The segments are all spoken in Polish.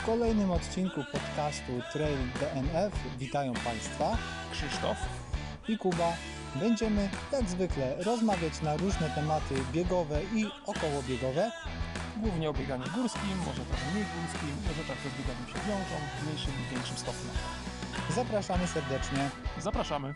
kolejnym odcinku podcastu Trail DNF witają Państwa Krzysztof i Kuba. Będziemy jak zwykle rozmawiać na różne tematy biegowe i okołobiegowe. Głównie o bieganiu górskim, może trochę mniej górskim, może także z bieganiem się wiążą w mniejszym lub większym stopniu. Zapraszamy serdecznie. Zapraszamy.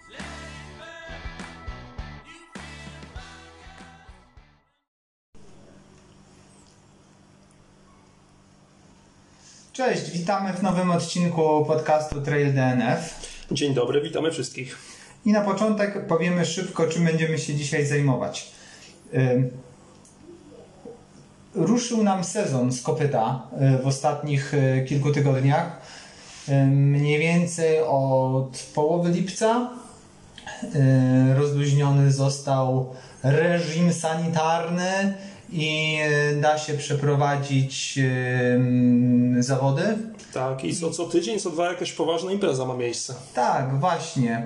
Cześć, witamy w nowym odcinku podcastu Trail DNF. Dzień dobry, witamy wszystkich. I na początek powiemy szybko, czym będziemy się dzisiaj zajmować. Ruszył nam sezon z kopyta w ostatnich kilku tygodniach. Mniej więcej od połowy lipca rozluźniony został reżim sanitarny i da się przeprowadzić zawody. Tak, i co tydzień, co dwa jakaś poważna impreza ma miejsce. Tak, właśnie.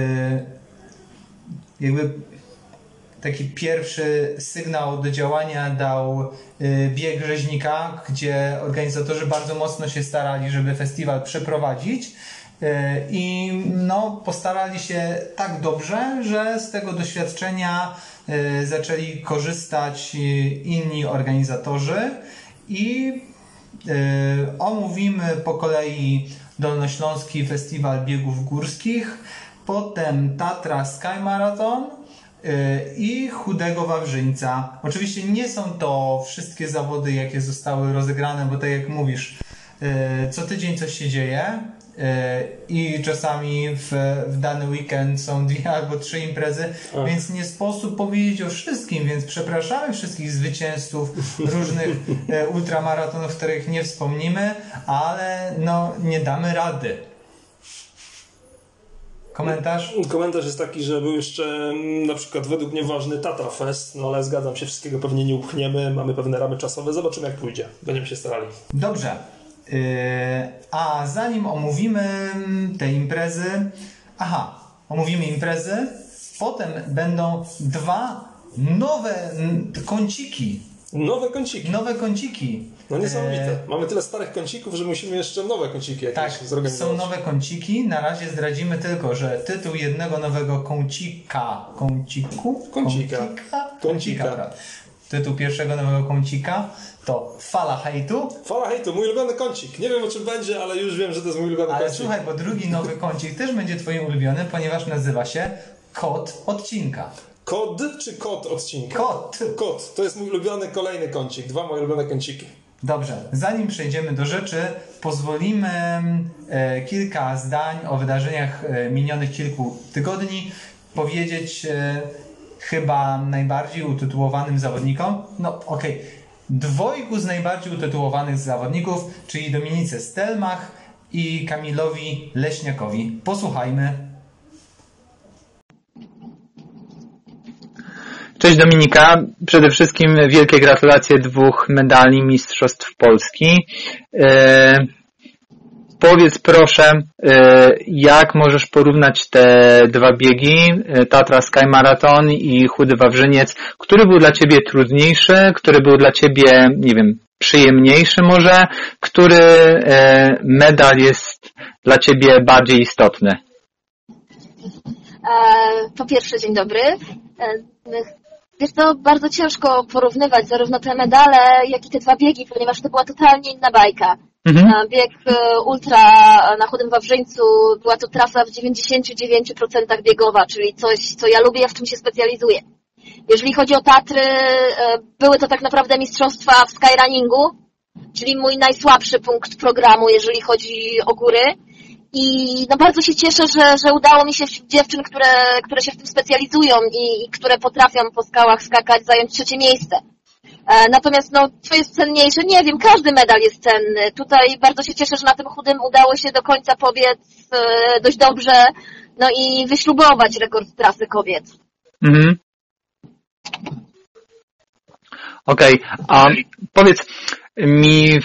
Jakby taki pierwszy sygnał do działania dał bieg Rzeźnika, gdzie organizatorzy bardzo mocno się starali, żeby festiwal przeprowadzić i postarali się tak dobrze, że z tego doświadczenia zaczęli korzystać inni organizatorzy i omówimy po kolei Dolnośląski Festiwal Biegów Górskich, potem Tatra Sky Marathon i Chudego Wawrzyńca. Oczywiście nie są to wszystkie zawody, jakie zostały rozegrane, bo tak jak mówisz, co tydzień coś się dzieje i czasami w dany weekend są 2 albo 3 imprezy, więc nie sposób powiedzieć o wszystkim, więc przepraszamy wszystkich zwycięzców różnych ultramaratonów, których nie wspomnimy, ale nie damy rady. Komentarz? Komentarz jest taki, że był jeszcze na przykład według mnie ważny Tatra Fest, ale zgadzam się, wszystkiego pewnie nie upchniemy, mamy pewne ramy czasowe, zobaczymy jak pójdzie, będziemy się starali. Dobrze. A zanim omówimy te imprezy, omówimy imprezy, potem będą 2 nowe kąciki. Nowe kąciki. No niesamowite. Mamy tyle starych kącików, że musimy jeszcze nowe kąciki jakieś zorganizować. Są nowe kąciki. Na razie zdradzimy tylko, że tytuł jednego nowego kącika. Tytuł pierwszego nowego kącika to Fala Hejtu. Fala Hejtu, mój ulubiony kącik. Nie wiem o czym będzie, ale już wiem, że to jest mój ulubiony kącik. Ale słuchaj, bo drugi nowy kącik też będzie twoim ulubiony, ponieważ nazywa się Kod Odcinka. Kod czy kot odcinka? Kot. To jest mój ulubiony kolejny kącik. 2 moje ulubione kąciki. Dobrze, zanim przejdziemy do rzeczy, pozwolimy kilka zdań o wydarzeniach minionych kilku tygodni powiedzieć chyba najbardziej utytułowanym zawodnikom. 2 z najbardziej utytułowanych zawodników, czyli Dominice Stelmach i Kamilowi Leśniakowi. Posłuchajmy. Cześć Dominika, przede wszystkim wielkie gratulacje 2 medali Mistrzostw Polski. Powiedz proszę, jak możesz porównać te 2 biegi, Tatra Sky Marathon i Chudy Wawrzyniec, który był dla Ciebie trudniejszy, który był dla Ciebie, przyjemniejszy może, który medal jest dla Ciebie bardziej istotny? Po pierwsze, dzień dobry. Wiesz co, bardzo ciężko porównywać zarówno te medale, jak i te 2 biegi, ponieważ to była totalnie inna bajka. Bieg ultra na Chudym Wawrzyńcu była to trasa w 99% biegowa, czyli coś, co ja lubię, w czym się specjalizuję. Jeżeli chodzi o Tatry, były to tak naprawdę mistrzostwa w skyrunningu, czyli mój najsłabszy punkt programu, jeżeli chodzi o góry. I bardzo się cieszę, że udało mi się dziewczyn, które się w tym specjalizują i które potrafią po skałach skakać, zająć 3. miejsce. Natomiast co jest cenniejsze? Nie wiem, każdy medal jest cenny. Tutaj bardzo się cieszę, że na tym chudym udało się do końca pobiec dość dobrze, i wyśrubować rekord trasy kobiet. Okej, a powiedz mi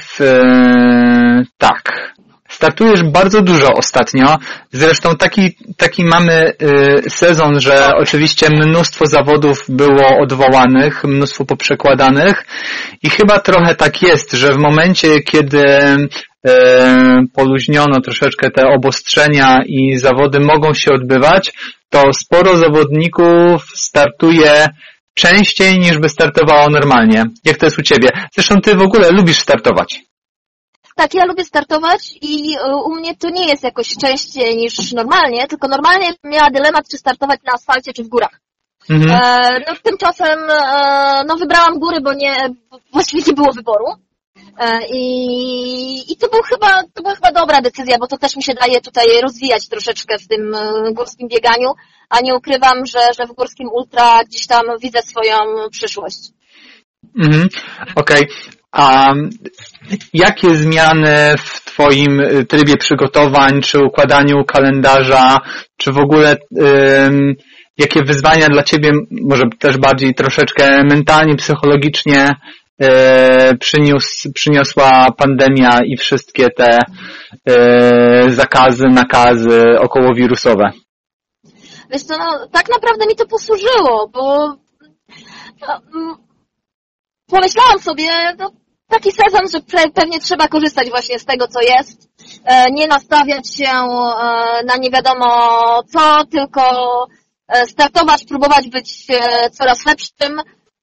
startujesz bardzo dużo ostatnio. Zresztą taki mamy sezon, że oczywiście mnóstwo zawodów było odwołanych, mnóstwo poprzekładanych i chyba trochę tak jest, że w momencie, kiedy poluźniono troszeczkę te obostrzenia i zawody mogą się odbywać, to sporo zawodników startuje częściej niż by startowało normalnie. Jak to jest u Ciebie? Zresztą Ty w ogóle lubisz startować. Tak, ja lubię startować i u mnie to nie jest jakoś częściej niż normalnie, tylko normalnie miała dylemat, czy startować na asfalcie, czy w górach. No tymczasem wybrałam góry, bo właściwie nie było wyboru. I to była chyba dobra decyzja, bo to też mi się daje tutaj rozwijać troszeczkę w tym górskim bieganiu, a nie ukrywam, że w górskim ultra gdzieś tam widzę swoją przyszłość. Okej. A jakie zmiany w Twoim trybie przygotowań, czy układaniu kalendarza, czy w ogóle jakie wyzwania dla Ciebie, może też bardziej troszeczkę mentalnie, psychologicznie przyniosła pandemia i wszystkie te zakazy, nakazy okołowirusowe? Wiesz co, tak naprawdę mi to posłużyło, bo pomyślałam sobie, taki sezon, że pewnie trzeba korzystać właśnie z tego, co jest, nie nastawiać się na nie wiadomo co, tylko startować, próbować być coraz lepszym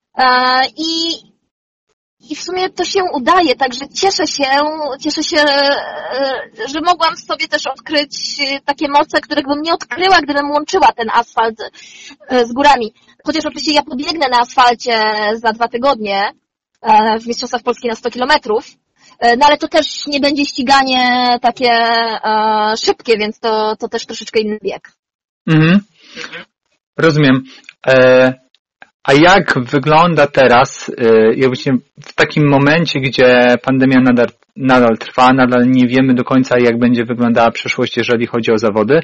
i w sumie to się udaje, także cieszę się, że mogłam sobie też odkryć takie moce, których bym nie odkryła, gdybym łączyła ten asfalt z górami. Chociaż oczywiście ja pobiegnę na asfalcie za 2 tygodnie w Mistrzostwach Polski na 100 kilometrów, no ale to też nie będzie ściganie takie szybkie, więc to też troszeczkę inny bieg. Rozumiem. A jak wygląda teraz, w takim momencie, gdzie pandemia nadal trwa, nadal nie wiemy do końca, jak będzie wyglądała przyszłość, jeżeli chodzi o zawody,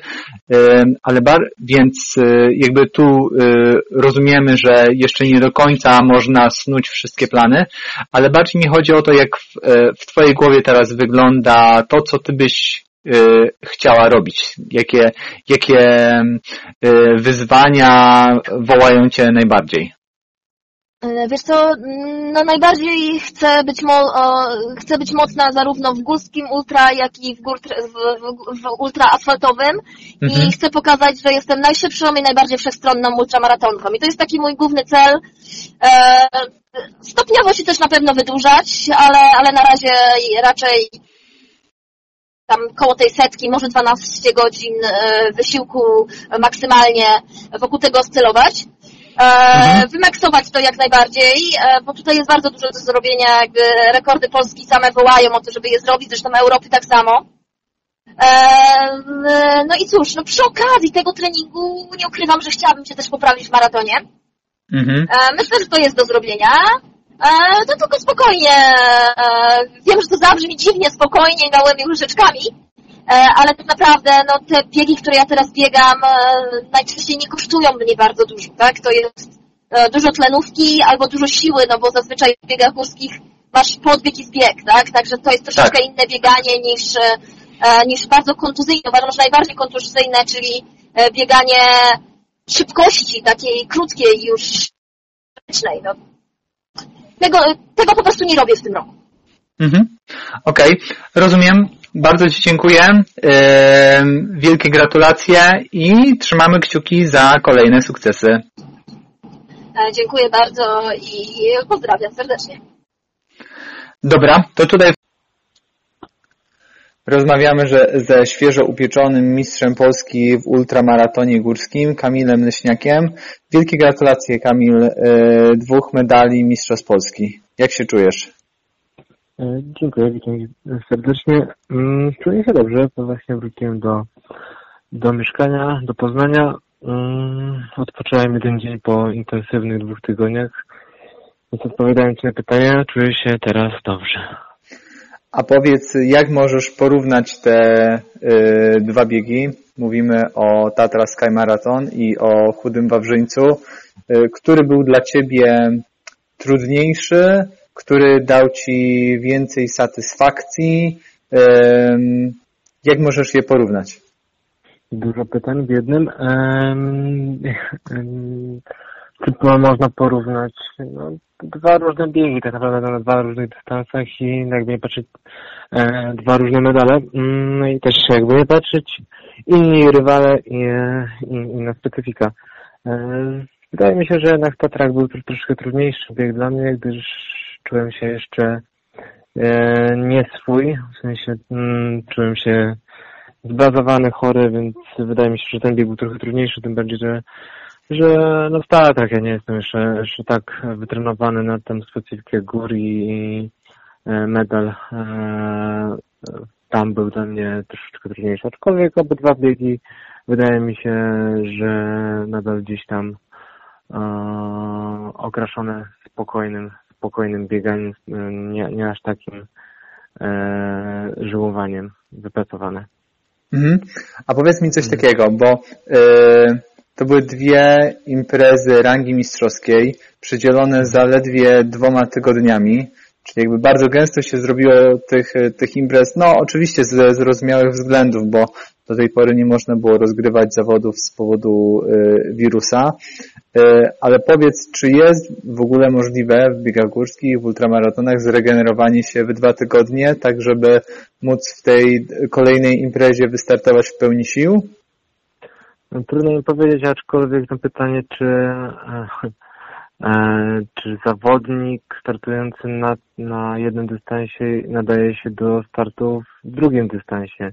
więc jakby tu rozumiemy, że jeszcze nie do końca można snuć wszystkie plany, ale bardziej mi chodzi o to, jak w Twojej głowie teraz wygląda to, co Ty byś chciała robić? Jakie wyzwania wołają Cię najbardziej? Wiesz co, najbardziej chcę być mocna zarówno w górskim ultra, jak i w ultra asfaltowym i chcę pokazać, że jestem najszybszą i najbardziej wszechstronną ultramaratonką. I to jest taki mój główny cel. Stopniowo się też na pewno wydłużać, ale na razie raczej tam koło tej 100, może 12 godzin wysiłku maksymalnie wokół tego oscylować. Wymaksować to jak najbardziej, bo tutaj jest bardzo dużo do zrobienia, jakby rekordy Polski same wołają o to, żeby je zrobić, zresztą Europy tak samo. No i cóż, przy okazji tego treningu nie ukrywam, że chciałabym się też poprawić w maratonie. Myślę, że to jest do zrobienia. To tylko spokojnie. Wiem, że to zabrzmi dziwnie, spokojnie, małymi łyżeczkami, ale tak naprawdę te biegi, które ja teraz biegam, najczęściej nie kosztują mnie bardzo dużo, tak? To jest dużo tlenówki albo dużo siły, bo zazwyczaj w biegach górskich masz podbieg i zbieg, tak? Także to jest troszeczkę inne bieganie niż bardzo kontuzyjne. Uważam, że najbardziej kontuzyjne, czyli bieganie szybkości, takiej krótkiej już szybkiej. Tego po prostu nie robię w tym roku. Okej, rozumiem. Bardzo Ci dziękuję. Wielkie gratulacje i trzymamy kciuki za kolejne sukcesy. Dziękuję bardzo i pozdrawiam serdecznie. Dobra, to tutaj rozmawiamy ze świeżo upieczonym mistrzem Polski w ultramaratonie górskim, Kamilem Leśniakiem. Wielkie gratulacje, Kamil, 2 medali mistrzostw Polski. Jak się czujesz? Dziękuję, witam serdecznie. Czuję się dobrze, to właśnie wróciłem do mieszkania, do Poznania. Odpocząłem 1 dzień po intensywnych 2 tygodniach. Więc odpowiadając na pytania, czuję się teraz dobrze. A powiedz, jak możesz porównać te 2 biegi? Mówimy o Tatra Sky Marathon i o Chudym Wawrzyńcu. Który był dla Ciebie trudniejszy? Który dał Ci więcej satysfakcji? Jak możesz je porównać? Dużo pytań w jednym. można porównać dwa różne biegi, tak naprawdę na dwa różnych dystansach i jakby nie patrzeć dwa różne medale. No i też jakby nie patrzeć inni rywale i inna specyfika. Wydaje mi się, że jednak Tatrak był troszkę trudniejszy bieg dla mnie, gdyż czułem się jeszcze nie swój, w sensie czułem się zbazowany, chory, więc wydaje mi się, że ten bieg był trochę trudniejszy, tym bardziej, że w Tatrach ja nie jestem jeszcze tak wytrenowany na tę specyfikę gór i medal tam był dla mnie troszeczkę trudniejszy. Aczkolwiek obydwa biegi wydaje mi się, że nadal gdzieś tam okraszone spokojnym bieganiem, nie aż takim żyłowaniem wypracowane. Mhm. A powiedz mi coś takiego, bo to były dwie imprezy rangi mistrzowskiej, przydzielone zaledwie 2 tygodniami, czyli jakby bardzo gęsto się zrobiło tych imprez, no oczywiście ze zrozumiałych względów, bo do tej pory nie można było rozgrywać zawodów z powodu wirusa, ale powiedz, czy jest w ogóle możliwe w biegach górskich, w ultramaratonach zregenerowanie się w 2 tygodnie, tak żeby móc w tej kolejnej imprezie wystartować w pełni sił? No, trudno mi powiedzieć, aczkolwiek to pytanie, czy zawodnik startujący na jednym dystansie nadaje się do startu w drugim dystansie,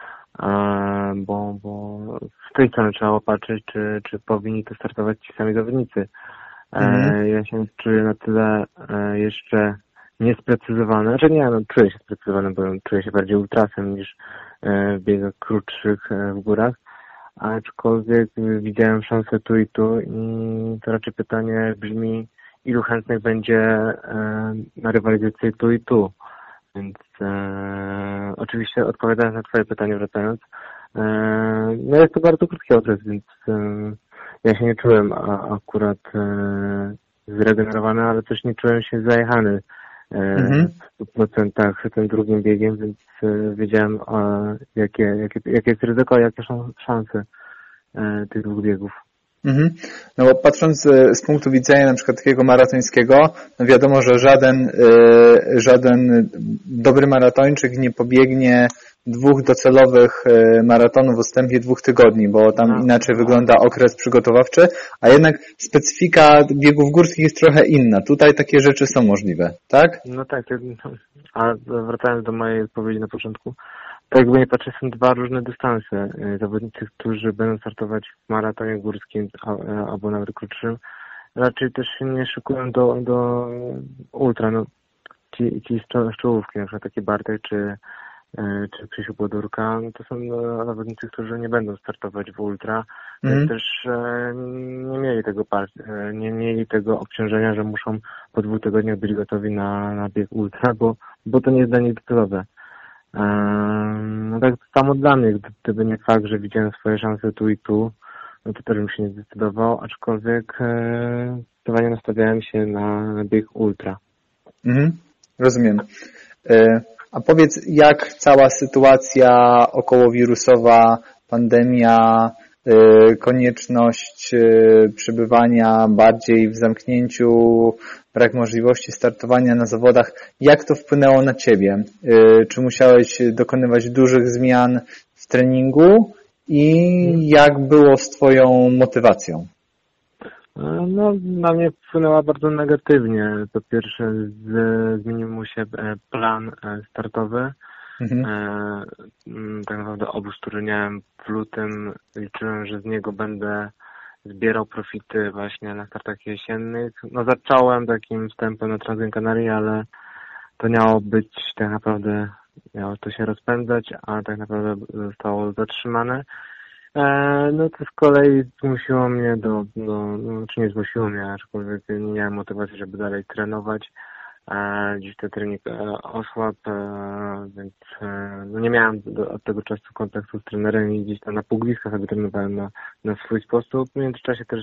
bo z tej strony trzeba patrzeć, czy powinni to startować ci sami zawodnicy. Ja się czuję na tyle jeszcze niesprecyzowany, czuję się sprecyzowany, bo czuję się bardziej ultrasem niż w biegach krótszych w górach. Aczkolwiek widziałem szansę tu i tu i to raczej pytanie brzmi, ilu chętnych będzie na rywalizację tu i tu. Więc oczywiście odpowiadając na twoje pytanie, wracając, no jest to bardzo krótki okres, więc ja się nie czułem akurat zregenerowany, ale też nie czułem się zajechany w 100% tym drugim biegiem, więc wiedziałem jakie jest ryzyko, jakie są szanse tych dwóch biegów. No bo patrząc z punktu widzenia na przykład takiego maratońskiego, no wiadomo, że żaden dobry maratończyk nie pobiegnie 2 docelowych maratonów w odstępie 2 tygodni, bo tam inaczej wygląda okres przygotowawczy, a jednak specyfika biegów górskich jest trochę inna. Tutaj takie rzeczy są możliwe, tak? No tak, a wracając do mojej odpowiedzi na początku, tak jakby nie patrzę, są 2 różne dystanse. Zawodnicy, którzy będą startować w maratonie górskim albo nawet krótszym, raczej też się nie szykują do ultra. No, ci z czołówki, na przykład taki Bartek czy Krzysiu Podórka, to są zawodnicy, którzy nie będą startować w ultra, więc też nie mieli tego obciążenia, że muszą po 2 tygodniach być gotowi na bieg ultra, bo to nie jest dla nich docelowe. No tak samo dla mnie, gdyby nie fakt, że widziałem swoje szanse tu i tu, no to też bym się nie zdecydował, aczkolwiek zdecydowanie nastawiałem się na bieg ultra. Rozumiem. A powiedz, jak cała sytuacja okołowirusowa, pandemia, konieczność przebywania bardziej w zamknięciu, brak możliwości startowania na zawodach, jak to wpłynęło na Ciebie? Czy musiałeś dokonywać dużych zmian w treningu i jak było z Twoją motywacją? No, na mnie wpłynęła bardzo negatywnie. Po pierwsze, zmienił się plan startowy. Tak naprawdę obóz, który miałem w lutym, liczyłem, że z niego będę zbierał profity właśnie na startach jesiennych. No, zacząłem takim wstępem na Transgran Canaria, ale to miało być tak naprawdę, miało to się rozpędzać, a tak naprawdę zostało zatrzymane. No to z kolei zmusiło mnie czy nie zmusiło mnie, aczkolwiek nie miałem motywacji, żeby dalej trenować. Dziś ten trening osłabł, więc no nie miałem od tego czasu kontaktu z trenerem i gdzieś tam na półgwiskach sobie trenowałem na swój sposób. W międzyczasie też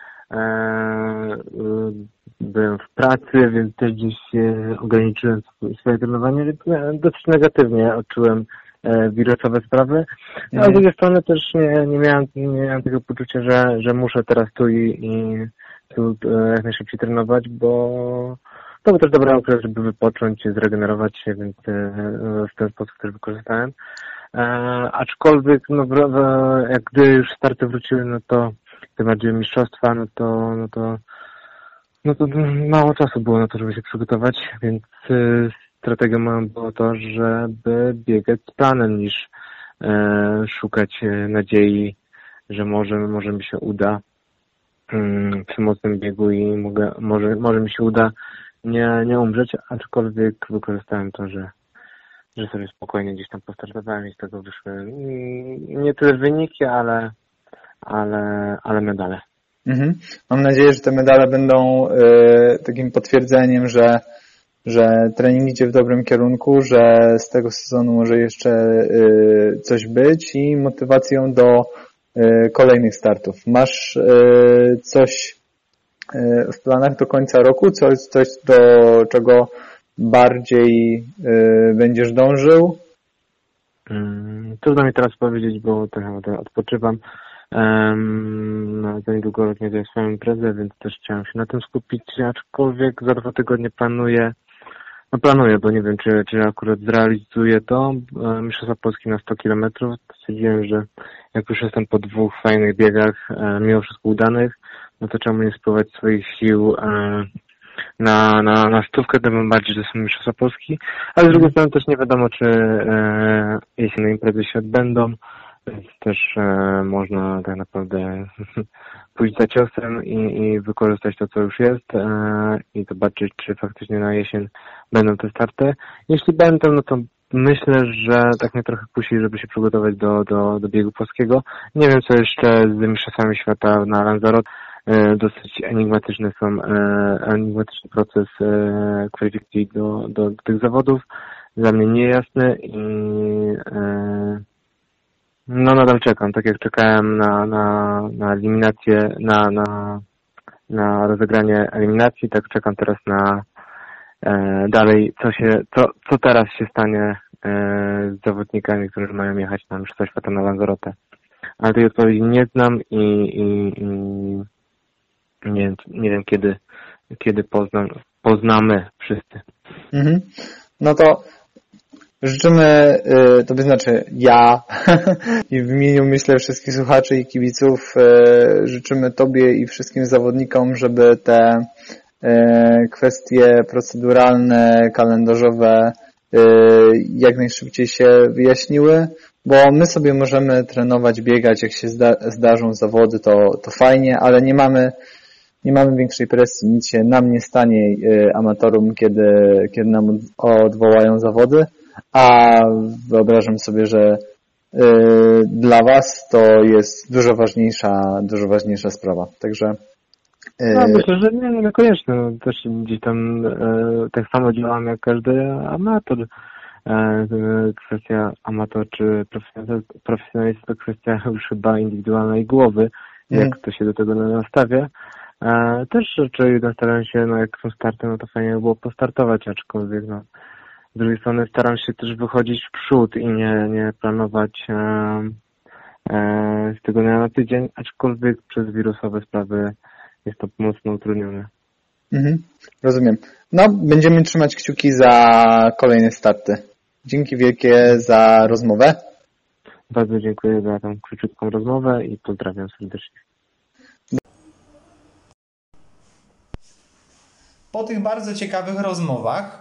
byłem w pracy, więc też gdzieś ograniczyłem swoje trenowanie, więc dosyć negatywnie odczułem wirusowe sprawy. No, a z drugiej strony też nie miałem tego poczucia, że muszę teraz tu i jak najszybciej trenować, bo to był też dobry okres, żeby wypocząć, zregenerować się, więc w ten sposób też wykorzystałem. Aczkolwiek, jak gdy już starty wróciły, no to tym bardziej mistrzostwa, no to mało czasu było na to, żeby się przygotować, więc strategią moją było to, żeby biegać z planem, niż szukać nadziei, że może mi się uda przy mocnym biegu i może mi się uda nie umrzeć, aczkolwiek wykorzystałem to, że sobie spokojnie gdzieś tam postartowałem i z tego wyszły nie tyle wyniki, ale medale. Mhm. Mam nadzieję, że te medale będą takim potwierdzeniem, że trening idzie w dobrym kierunku, że z tego sezonu może jeszcze coś być i motywacją do kolejnych startów. Masz coś w planach do końca roku? Coś do czego bardziej będziesz dążył? Trudno mi teraz powiedzieć, bo trochę odpoczywam. Za niedługo organizuję swoją imprezę, więc też chciałem się na tym skupić, aczkolwiek za 2 tygodnie planuję, bo nie wiem, czy akurat zrealizuję to. Mistrzostwa Polski na 100 km. Stwierdziłem, że jak już jestem po 2 fajnych biegach, mimo wszystko udanych, no to czemu nie spróbować swoich sił na 100, tym bardziej, że są Mistrzostwa Polski, ale z drugiej strony też nie wiadomo, czy jesienne imprezy się odbędą, więc też można tak naprawdę pójść za ciosem i wykorzystać to, co już jest i zobaczyć, czy faktycznie na jesień będą te starty. Jeśli będą, no to myślę, że tak mnie trochę kusi, żeby się przygotować do biegu płaskiego. Nie wiem, co jeszcze z Mistrzostwami Świata na Lanzarote. Dosyć enigmatyczny proces kwalifikacji do tych zawodów. Dla mnie niejasny i nadal czekam. Tak jak czekałem na eliminację, na rozegranie eliminacji, tak czekam teraz na dalej, co teraz się stanie z zawodnikami, którzy mają jechać na Mistrzostwa Świata na Lanzarote. Ale tej odpowiedzi nie znam i nie wiem kiedy poznamy wszyscy. Mhm. No to życzymy, to by znaczy ja i w imieniu myślę wszystkich słuchaczy i kibiców życzymy Tobie i wszystkim zawodnikom, żeby te kwestie proceduralne, kalendarzowe jak najszybciej się wyjaśniły, bo my sobie możemy trenować, biegać, jak się zdarzą zawody, to fajnie, ale nie mamy większej presji, nic się nam nie stanie amatorom, kiedy nam odwołają zawody, a wyobrażam sobie, że dla Was to jest dużo ważniejsza sprawa. Także myślę, że niekoniecznie. Też gdzieś tam tak samo działam jak każdy amator. Kwestia amator czy profesjonalista to kwestia już chyba indywidualnej głowy, jak to się do tego nastawia. Też raczej staram się, jak są starty, no to fajnie by było postartować, aczkolwiek z drugiej strony staram się też wychodzić w przód i nie planować z tygodnia na tydzień, aczkolwiek przez wirusowe sprawy jest to mocno utrudnione. Mhm, rozumiem. No, będziemy trzymać kciuki za kolejne starty. Dzięki wielkie za rozmowę. Bardzo dziękuję za tą króciutką rozmowę i pozdrawiam serdecznie. Po tych bardzo ciekawych rozmowach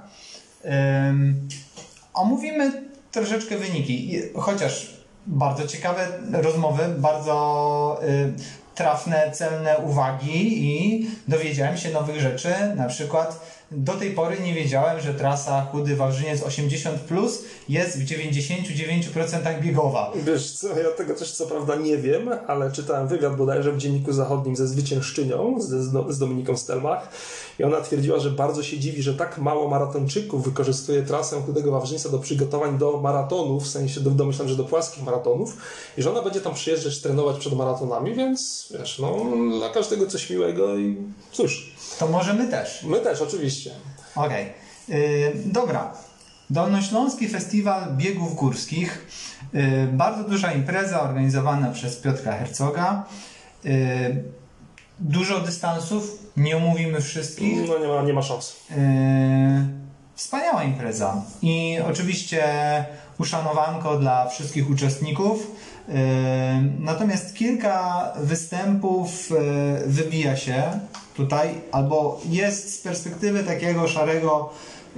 omówimy troszeczkę wyniki. Chociaż bardzo ciekawe rozmowy, bardzo trafne, celne uwagi i dowiedziałem się nowych rzeczy. Na przykład do tej pory nie wiedziałem, że trasa Chudy Wawrzyniec 80+ jest w 99% biegowa. Wiesz co, ja tego też co prawda nie wiem, ale czytałem wywiad bodajże w Dzienniku Zachodnim ze zwyciężczynią, z Dominiką Stelmach i ona twierdziła, że bardzo się dziwi, że tak mało maratończyków wykorzystuje trasę Chudego Wawrzyńca do przygotowań do maratonów, w sensie domyślam, że do płaskich maratonów i że ona będzie tam przyjeżdżać, trenować przed maratonami, więc wiesz, dla każdego coś miłego i cóż. To może my też. My też, oczywiście. Okej. Dobra. Dolnośląski Festiwal Biegów Górskich. Bardzo duża impreza organizowana przez Piotra Hercoga. Dużo dystansów, nie omówimy wszystkich. No nie ma szans. Wspaniała impreza i oczywiście uszanowanko dla wszystkich uczestników. Natomiast kilka występów wybija się tutaj, albo jest z perspektywy takiego szarego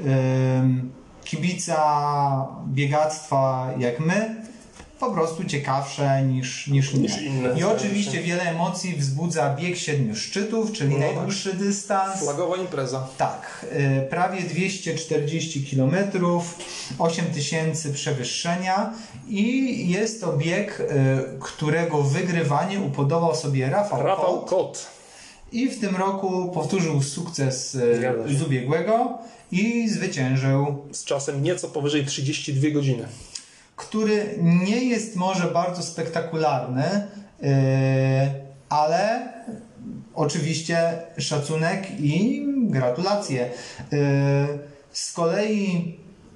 kibica biegactwa jak my, po prostu ciekawsze niż inne. I oczywiście wiele emocji wzbudza bieg 7 szczytów, czyli najdłuższy dystans. Flagowa impreza. Tak, prawie 240 km, 8000 przewyższenia i jest to bieg, którego wygrywanie upodobał sobie Rafał Kot. I w tym roku powtórzył sukces z ubiegłego i zwyciężył. Z czasem nieco powyżej 32 godziny. Który nie jest może bardzo spektakularny, ale oczywiście szacunek i gratulacje. Z kolei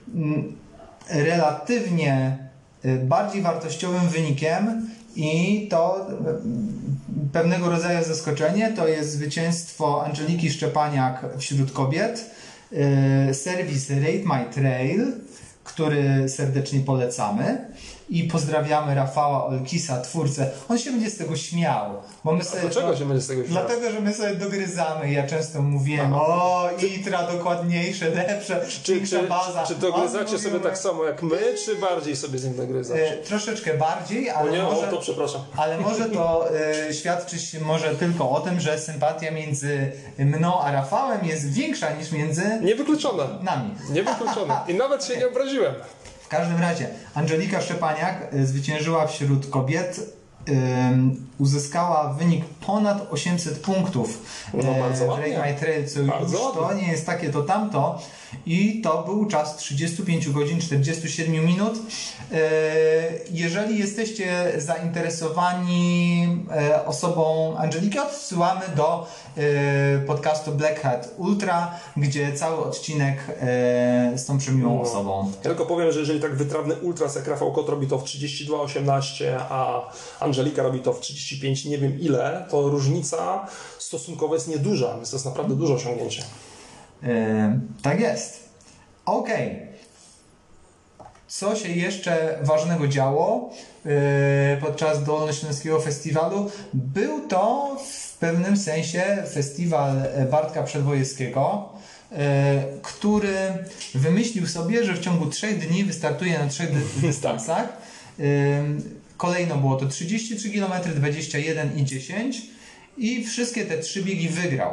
relatywnie bardziej wartościowym wynikiem i to pewnego rodzaju zaskoczenie to jest zwycięstwo Angeliki Szczepaniak wśród kobiet. Serwis Rate My Trail, który serdecznie polecamy i pozdrawiamy Rafała Olkisa, twórcę. On się będzie z tego śmiał. Bo my sobie dlaczego się będzie z tego śmiał? Dlatego, że my sobie dogryzamy. Ja często mówiłem, ITRA dokładniejsze, lepsze, większa baza. Czy dogryzacie sobie tak samo jak my, czy bardziej sobie z nim dogryzasz? Troszeczkę bardziej, ale to przepraszam. Ale może to świadczyć może tylko o tym, że sympatia między mną a Rafałem jest większa niż między Niewykluczone. nami. Niewykluczone. I nawet się nie obraziłem. W każdym razie Angelika Szczepaniak zwyciężyła wśród kobiet, uzyskała wynik ponad 800 punktów bardzo w ładnie. Rate My Trail, co już to nie jest takie to tamto i to był czas 35 godzin 47 minut. Jeżeli jesteście zainteresowani osobą Angeliki, odsyłamy do podcastu Black Hat Ultra, gdzie cały odcinek z tą przemiłą osobą. Ja tylko powiem, że jeżeli tak wytrawny ultras jak Rafał Kot robi to w 32,18, a Angelika robi to w 35, nie wiem ile, to różnica stosunkowo jest nieduża, więc to jest naprawdę duże osiągnięcie. Tak jest. Okej. Co się jeszcze ważnego działo podczas Dolnośląskiego Festiwalu? Był to w pewnym sensie festiwal Bartka Przedwojewskiego, który wymyślił sobie, że w ciągu 3 dni wystartuje na 3 dystansach. Kolejno było to 33 km, 21 i 10 i wszystkie te 3 biegi wygrał.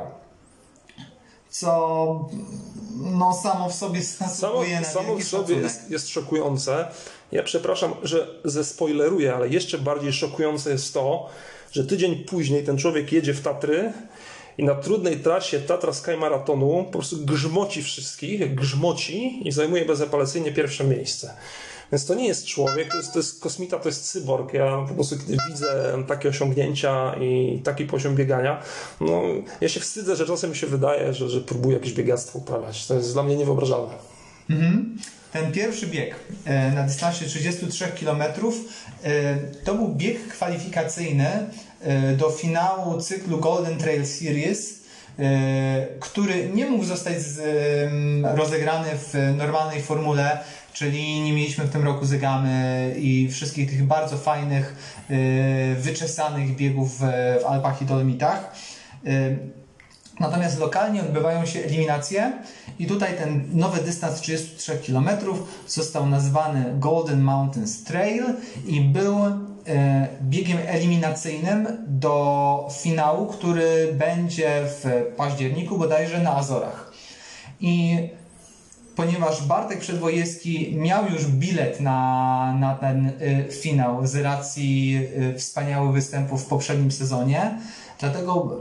Co samo w sobie zasługuje na samo w sobie jest szokujące. Ja przepraszam, że zespoileruję, ale jeszcze bardziej szokujące jest to, że tydzień później ten człowiek jedzie w Tatry i na trudnej trasie Tatra Sky Maratonu po prostu grzmoci wszystkich, i zajmuje bezapelacyjnie pierwsze miejsce. Więc to nie jest człowiek, to jest kosmita, to jest cyborg. Ja po prostu kiedy widzę takie osiągnięcia i taki poziom biegania, ja się wstydzę, że czasem mi się wydaje, że próbuję jakieś biegactwo uprawiać. To jest dla mnie niewyobrażalne. Ten pierwszy bieg na dystansie 33 km to był bieg kwalifikacyjny do finału cyklu Golden Trail Series, który nie mógł zostać rozegrany w normalnej formule, czyli nie mieliśmy w tym roku Zegamy i wszystkich tych bardzo fajnych, wyczesanych biegów w Alpach i Dolomitach. Natomiast lokalnie odbywają się eliminacje i tutaj ten nowy dystans 33 km został nazwany Golden Mountains Trail i był biegiem eliminacyjnym do finału, który będzie w październiku bodajże na Azorach. I ponieważ Bartek Przedwojewski miał już bilet na ten finał z racji wspaniałych występów w poprzednim sezonie, dlatego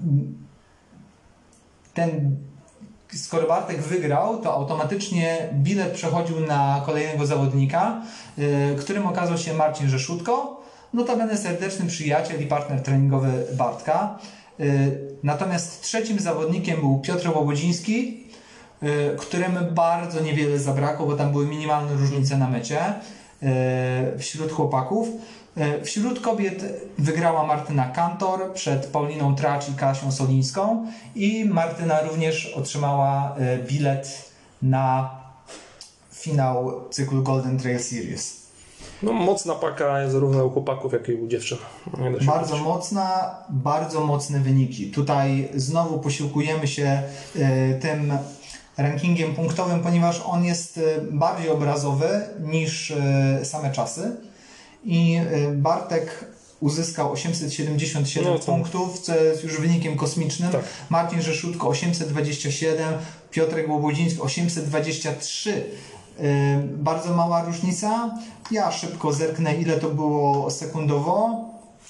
skoro Bartek wygrał, to automatycznie bilet przechodził na kolejnego zawodnika, którym okazał się Marcin Rzeszutko, notabene serdeczny przyjaciel i partner treningowy Bartka. Natomiast trzecim zawodnikiem był Piotr Łobodziński, któremu bardzo niewiele zabrakło, bo tam były minimalne różnice na mecie wśród chłopaków. Wśród kobiet wygrała Martyna Kantor przed Pauliną Tracz i Kasią Solińską i Martyna również otrzymała bilet na finał cyklu Golden Trail Series. No, mocna paka zarówno u chłopaków, jak i u dziewczyn. Bardzo mocna, bardzo mocne wyniki. Tutaj znowu posiłkujemy się tym rankingiem punktowym, ponieważ on jest bardziej obrazowy niż same czasy. I Bartek uzyskał 877 punktów, co jest już wynikiem kosmicznym. Tak. Marcin Rzeszutko 827, Piotrek Łobodziński 823. Bardzo mała różnica. Ja szybko zerknę, ile to było sekundowo.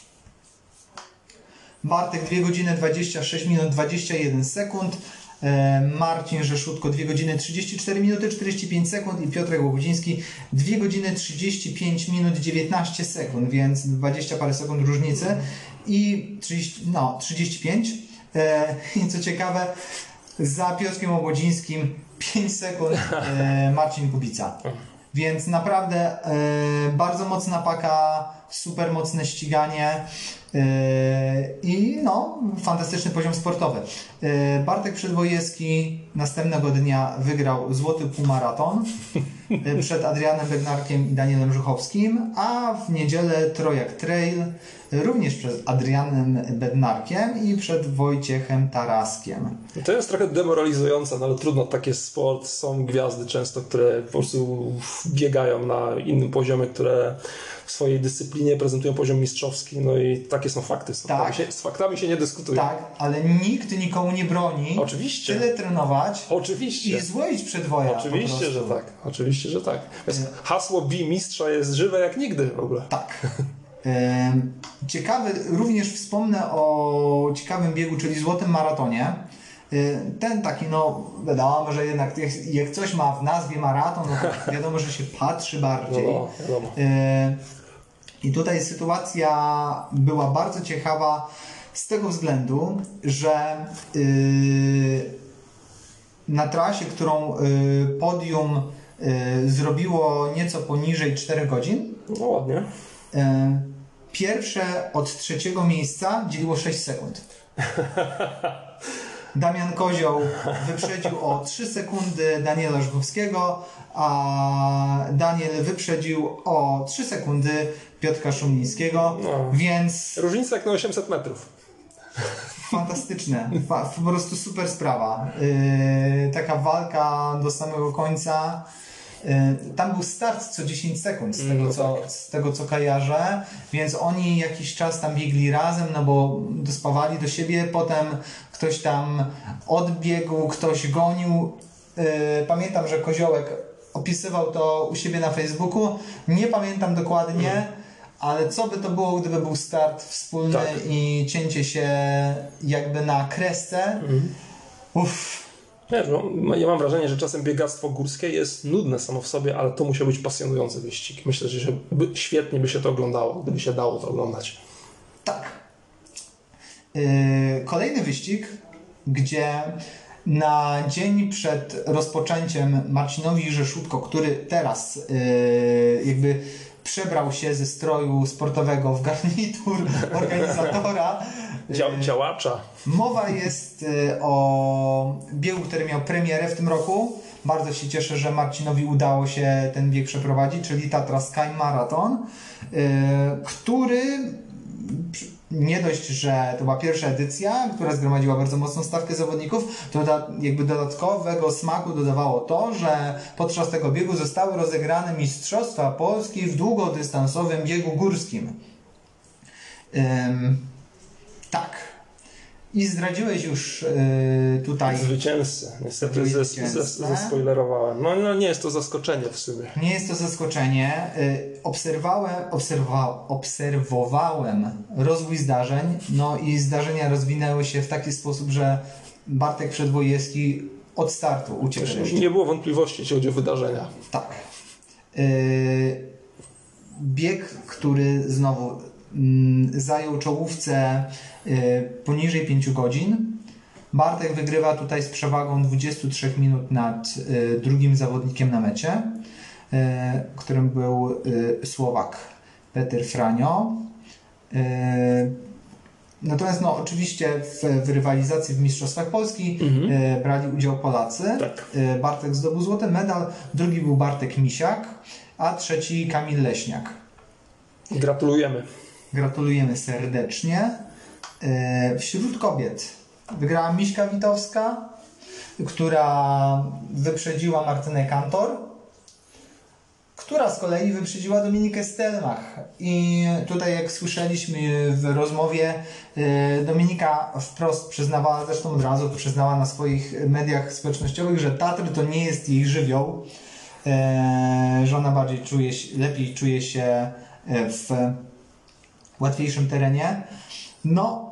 Bartek 2 godziny 26 minut 21 sekund. Marcin Rzeszutko 2 godziny 34 minuty 45 sekund i Piotrek Łobodziński 2 godziny 35 minut 19 sekund, więc 20 parę sekund różnicy i 35. I co ciekawe, za Piotrkiem Łobodzińskim 5 sekund Marcin Kubica. Więc naprawdę bardzo mocna paka, super mocne ściganie i fantastyczny poziom sportowy. Bartek Przedwojewski następnego dnia wygrał złoty półmaraton przed Adrianem Bednarkiem i Danielem Żuchowskim, a w niedzielę Trojak Trail również przed Adrianem Bednarkiem i przed Wojciechem Taraskiem. To jest trochę demoralizujące, ale trudno, taki sport, są gwiazdy często, które po prostu biegają na innym poziomie, które w swojej dyscyplinie prezentują poziom mistrzowski, no i takie są fakty. Z faktami się nie dyskutuje. Tak, ale nikt nikomu nie broni. Oczywiście. Tyle trenować. Oczywiście. I złoić przedwoja. Oczywiście, że tak. Oczywiście, że tak. Hasło bij mistrza jest żywe jak nigdy w ogóle. Tak. Ciekawy, również wspomnę o ciekawym biegu, czyli złotym maratonie. Ten taki, wiadomo, że jednak jak coś ma w nazwie maraton, to wiadomo, że się patrzy bardziej. Wiadomo. I tutaj sytuacja była bardzo ciekawa z tego względu, że na trasie, którą podium zrobiło nieco poniżej 4 godzin, no ładnie. Pierwsze od trzeciego miejsca dzieliło 6 sekund. Damian Kozioł wyprzedził o 3 sekundy Daniela Żuchowskiego, a Daniel wyprzedził o 3 sekundy Piotrka Szumlińskiego, więc... Różnica jak na 800 metrów. Fantastyczne. Po prostu super sprawa. Taka walka do samego końca. Tam był start co 10 sekund z tego co kojarzę, więc oni jakiś czas tam biegli razem, bo dospawali do siebie, potem ktoś tam odbiegł, ktoś gonił. Pamiętam, że Koziołek opisywał to u siebie na Facebooku, nie pamiętam dokładnie, ale co by to było, gdyby był start wspólny i cięcie się jakby na kresce. Ja mam wrażenie, że czasem biegactwo górskie jest nudne samo w sobie, ale to musiał być pasjonujący wyścig. Myślę, że świetnie by się to oglądało, gdyby się dało to oglądać. Tak. Kolejny wyścig, gdzie na dzień przed rozpoczęciem Marcinowi Rzeszutko, który teraz jakby przebrał się ze stroju sportowego w garnitur organizatora. Działacza. Mowa jest o biegu, który miał premierę w tym roku. Bardzo się cieszę, że Marcinowi udało się ten bieg przeprowadzić, czyli Tatra Sky Marathon, który nie dość, że to była pierwsza edycja, która zgromadziła bardzo mocną stawkę zawodników, to jakby dodatkowego smaku dodawało to, że podczas tego biegu zostały rozegrane Mistrzostwa Polski w długodystansowym biegu górskim. Tak. I zdradziłeś już tutaj... Zwycięzcę. Niestety zespoilerowałem. No nie jest to zaskoczenie w sumie. Nie jest to zaskoczenie. Obserwowałem rozwój zdarzeń, i zdarzenia rozwinęły się w taki sposób, że Bartek Przedwojewski od startu uciekł. Nie było wątpliwości, jeśli chodzi o wydarzenia. Tak. Bieg, który znowu zajął czołówce poniżej 5 godzin. Bartek wygrywa tutaj z przewagą 23 minut nad drugim zawodnikiem na mecie, którym był Słowak Peter Franio. Natomiast oczywiście w rywalizacji w Mistrzostwach Polski brali udział Polacy. Tak. Bartek zdobył złoty medal, drugi był Bartek Misiak, a trzeci Kamil Leśniak. Gratulujemy. Gratulujemy serdecznie. Wśród kobiet wygrała Miśka Witowska, która wyprzedziła Martynę Kantor, która z kolei wyprzedziła Dominikę Stelmach. I tutaj, jak słyszeliśmy w rozmowie, Dominika wprost przyznawała, zresztą od razu przyznała na swoich mediach społecznościowych, że Tatry to nie jest jej żywioł, że ona lepiej czuje się w łatwiejszym terenie. No,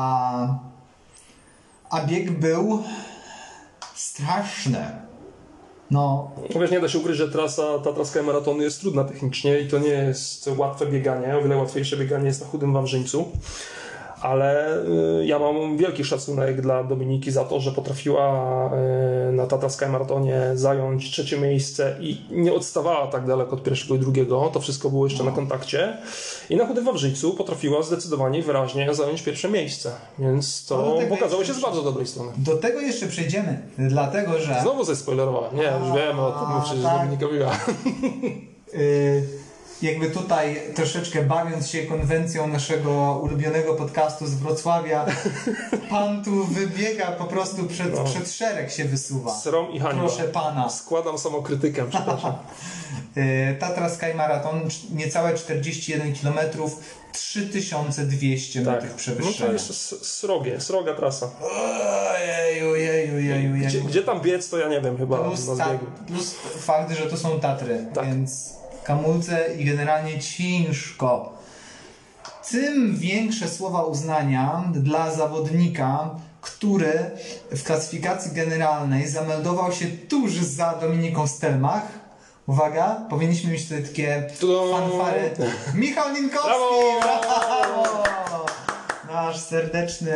a bieg był straszny. No, Wiesz, nie da się ukryć, że trasa Tatrowskiego Maratonu jest trudna technicznie i to nie jest łatwe bieganie. O wiele łatwiejsze bieganie jest na Chudym Wawrzyńcu. Ale ja mam wielki szacunek dla Dominiki za to, że potrafiła na Tatrowskim Maratonie zająć 3. miejsce i nie odstawała tak daleko od pierwszego i drugiego. To wszystko było jeszcze na kontakcie. I na Chudym Wawrzyńcu potrafiła zdecydowanie, wyraźnie zająć 1. miejsce. Więc to pokazało się z bardzo dobrej strony. Do tego jeszcze przejdziemy, dlatego że... Znowu zespoilerowałem. Nie, już wiemy o tym, bo przecież tak. Dominika mówiła. Jakby tutaj troszeczkę bawiąc się konwencją naszego ulubionego podcastu z Wrocławia, pan tu wybiega po prostu przed szereg się wysuwa. Srom i hańba. Proszę pana. Składam samokrytykę, przepraszam. Tatra Sky Marathon, niecałe 41 km, 3200 metrów przewyższenia. No to jest sroga trasa. Ojeju. Gdzie tam biec, to ja nie wiem chyba. Plus fakt, że to są Tatry, tak. Więc hamulce i generalnie ciężko. Tym większe słowa uznania dla zawodnika, który w klasyfikacji generalnej zameldował się tuż za Dominiką Stelmach. Uwaga, powinniśmy mieć tutaj takie fanfary. Michał Linkowski! Brawo! Nasz serdeczny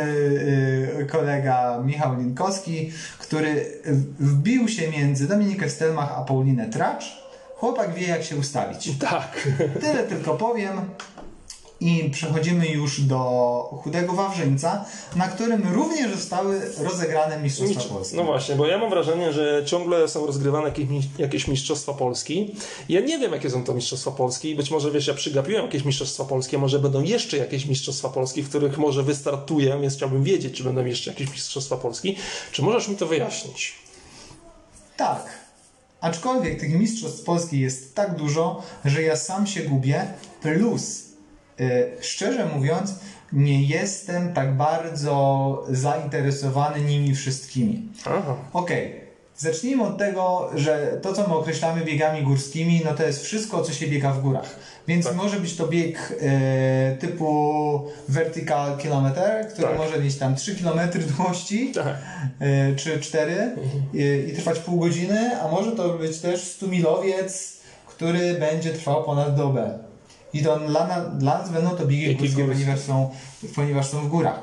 kolega Michał Linkowski, który wbił się między Dominikę Stelmach a Paulinę Tracz. Chłopak wie, jak się ustawić. Tak. Tyle tylko powiem. I przechodzimy już do Chudego Wawrzyńca, na którym również zostały rozegrane Mistrzostwa Polski. No właśnie, bo ja mam wrażenie, że ciągle są rozgrywane jakieś Mistrzostwa Polski. Ja nie wiem, jakie są to Mistrzostwa Polski. Być może, wiesz, ja przygapiłem jakieś Mistrzostwa Polskie, może będą jeszcze jakieś Mistrzostwa Polski, w których może wystartuję, więc chciałbym wiedzieć, czy będą jeszcze jakieś Mistrzostwa Polski. Czy możesz mi to wyjaśnić? Tak. Aczkolwiek tych Mistrzostw Polski jest tak dużo, że ja sam się gubię. Plus, szczerze mówiąc, nie jestem tak bardzo zainteresowany nimi wszystkimi. Okej. Zacznijmy od tego, że to, co my określamy biegami górskimi, no to jest wszystko, co się biega w górach. Więc może być to bieg typu vertical kilometer, który może mieć tam 3 km długości, czy 4 i trwać pół godziny, a może to być też 100-milowiec, który będzie trwał ponad dobę. I to dla nas będą to biegi górskie, ponieważ są w górach.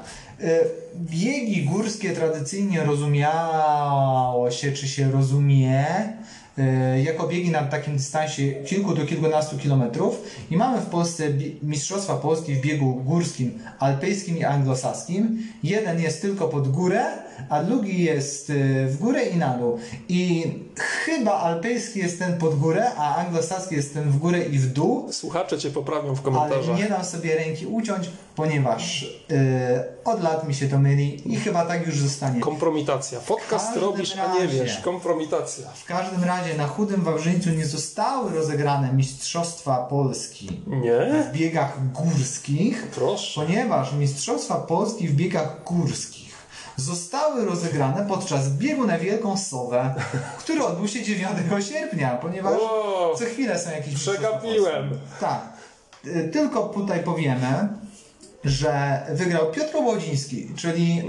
Biegi górskie tradycyjnie rozumiało się, czy się rozumie, jako biegi na takim dystansie kilku do kilkunastu kilometrów i mamy w Polsce Mistrzostwa Polski w biegu górskim, alpejskim i anglosaskim. Jeden jest tylko pod górę, a drugi jest w górę i na dół. I chyba alpejski jest ten pod górę, a anglosaski jest ten w górę i w dół. Słuchacze cię poprawią w komentarzach. Ale nie dam sobie ręki uciąć, ponieważ od lat mi się to myli i chyba tak już zostanie. Kompromitacja. Podcast robisz, a nie wiesz. Kompromitacja. W każdym razie na Chudym Wawrzyńcu nie zostały rozegrane Mistrzostwa Polski w biegach górskich, ponieważ Mistrzostwa Polski w biegach górskich zostały rozegrane podczas biegu na Wielką Sowę, który odbył się 9 sierpnia, ponieważ co chwilę są jakieś Przegapiłem. Tak. Tylko tutaj powiemy, że wygrał Piotr Łodziński, czyli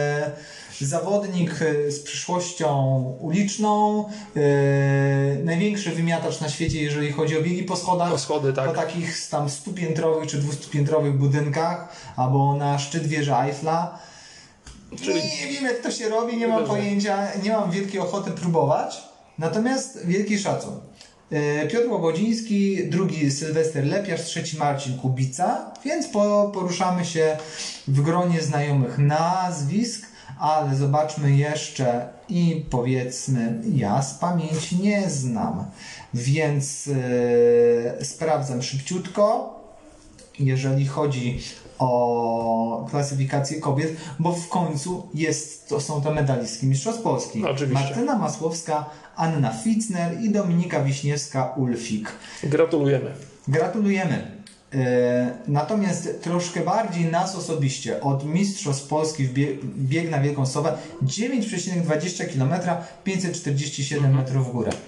zawodnik z przyszłością uliczną, największy wymiatacz na świecie, jeżeli chodzi o biegi po schodach, po takich tam 100-piętrowych czy 200-piętrowych budynkach, albo na szczyt wieży Eiffla. Nie wiem, jak to się robi, nie mam pojęcia, nie mam wielkiej ochoty próbować, natomiast wielki szacun. Piotr Łobodziński, drugi Sylwester Lepiarz, trzeci Marcin Kubica, więc poruszamy się w gronie znajomych nazwisk, ale zobaczmy jeszcze i powiedzmy, ja z pamięci nie znam, więc sprawdzam szybciutko, jeżeli chodzi o klasyfikację kobiet, bo w końcu są to medalistki Mistrzostw Polski. Oczywiście. Martyna Masłowska, Anna Fitzner i Dominika Wiśniewska-Ulfik. Gratulujemy. Gratulujemy. Natomiast troszkę bardziej nas osobiście od Mistrzostw Polski w bieg na Wielką Sowę 9,20 km, 547 metrów w górę.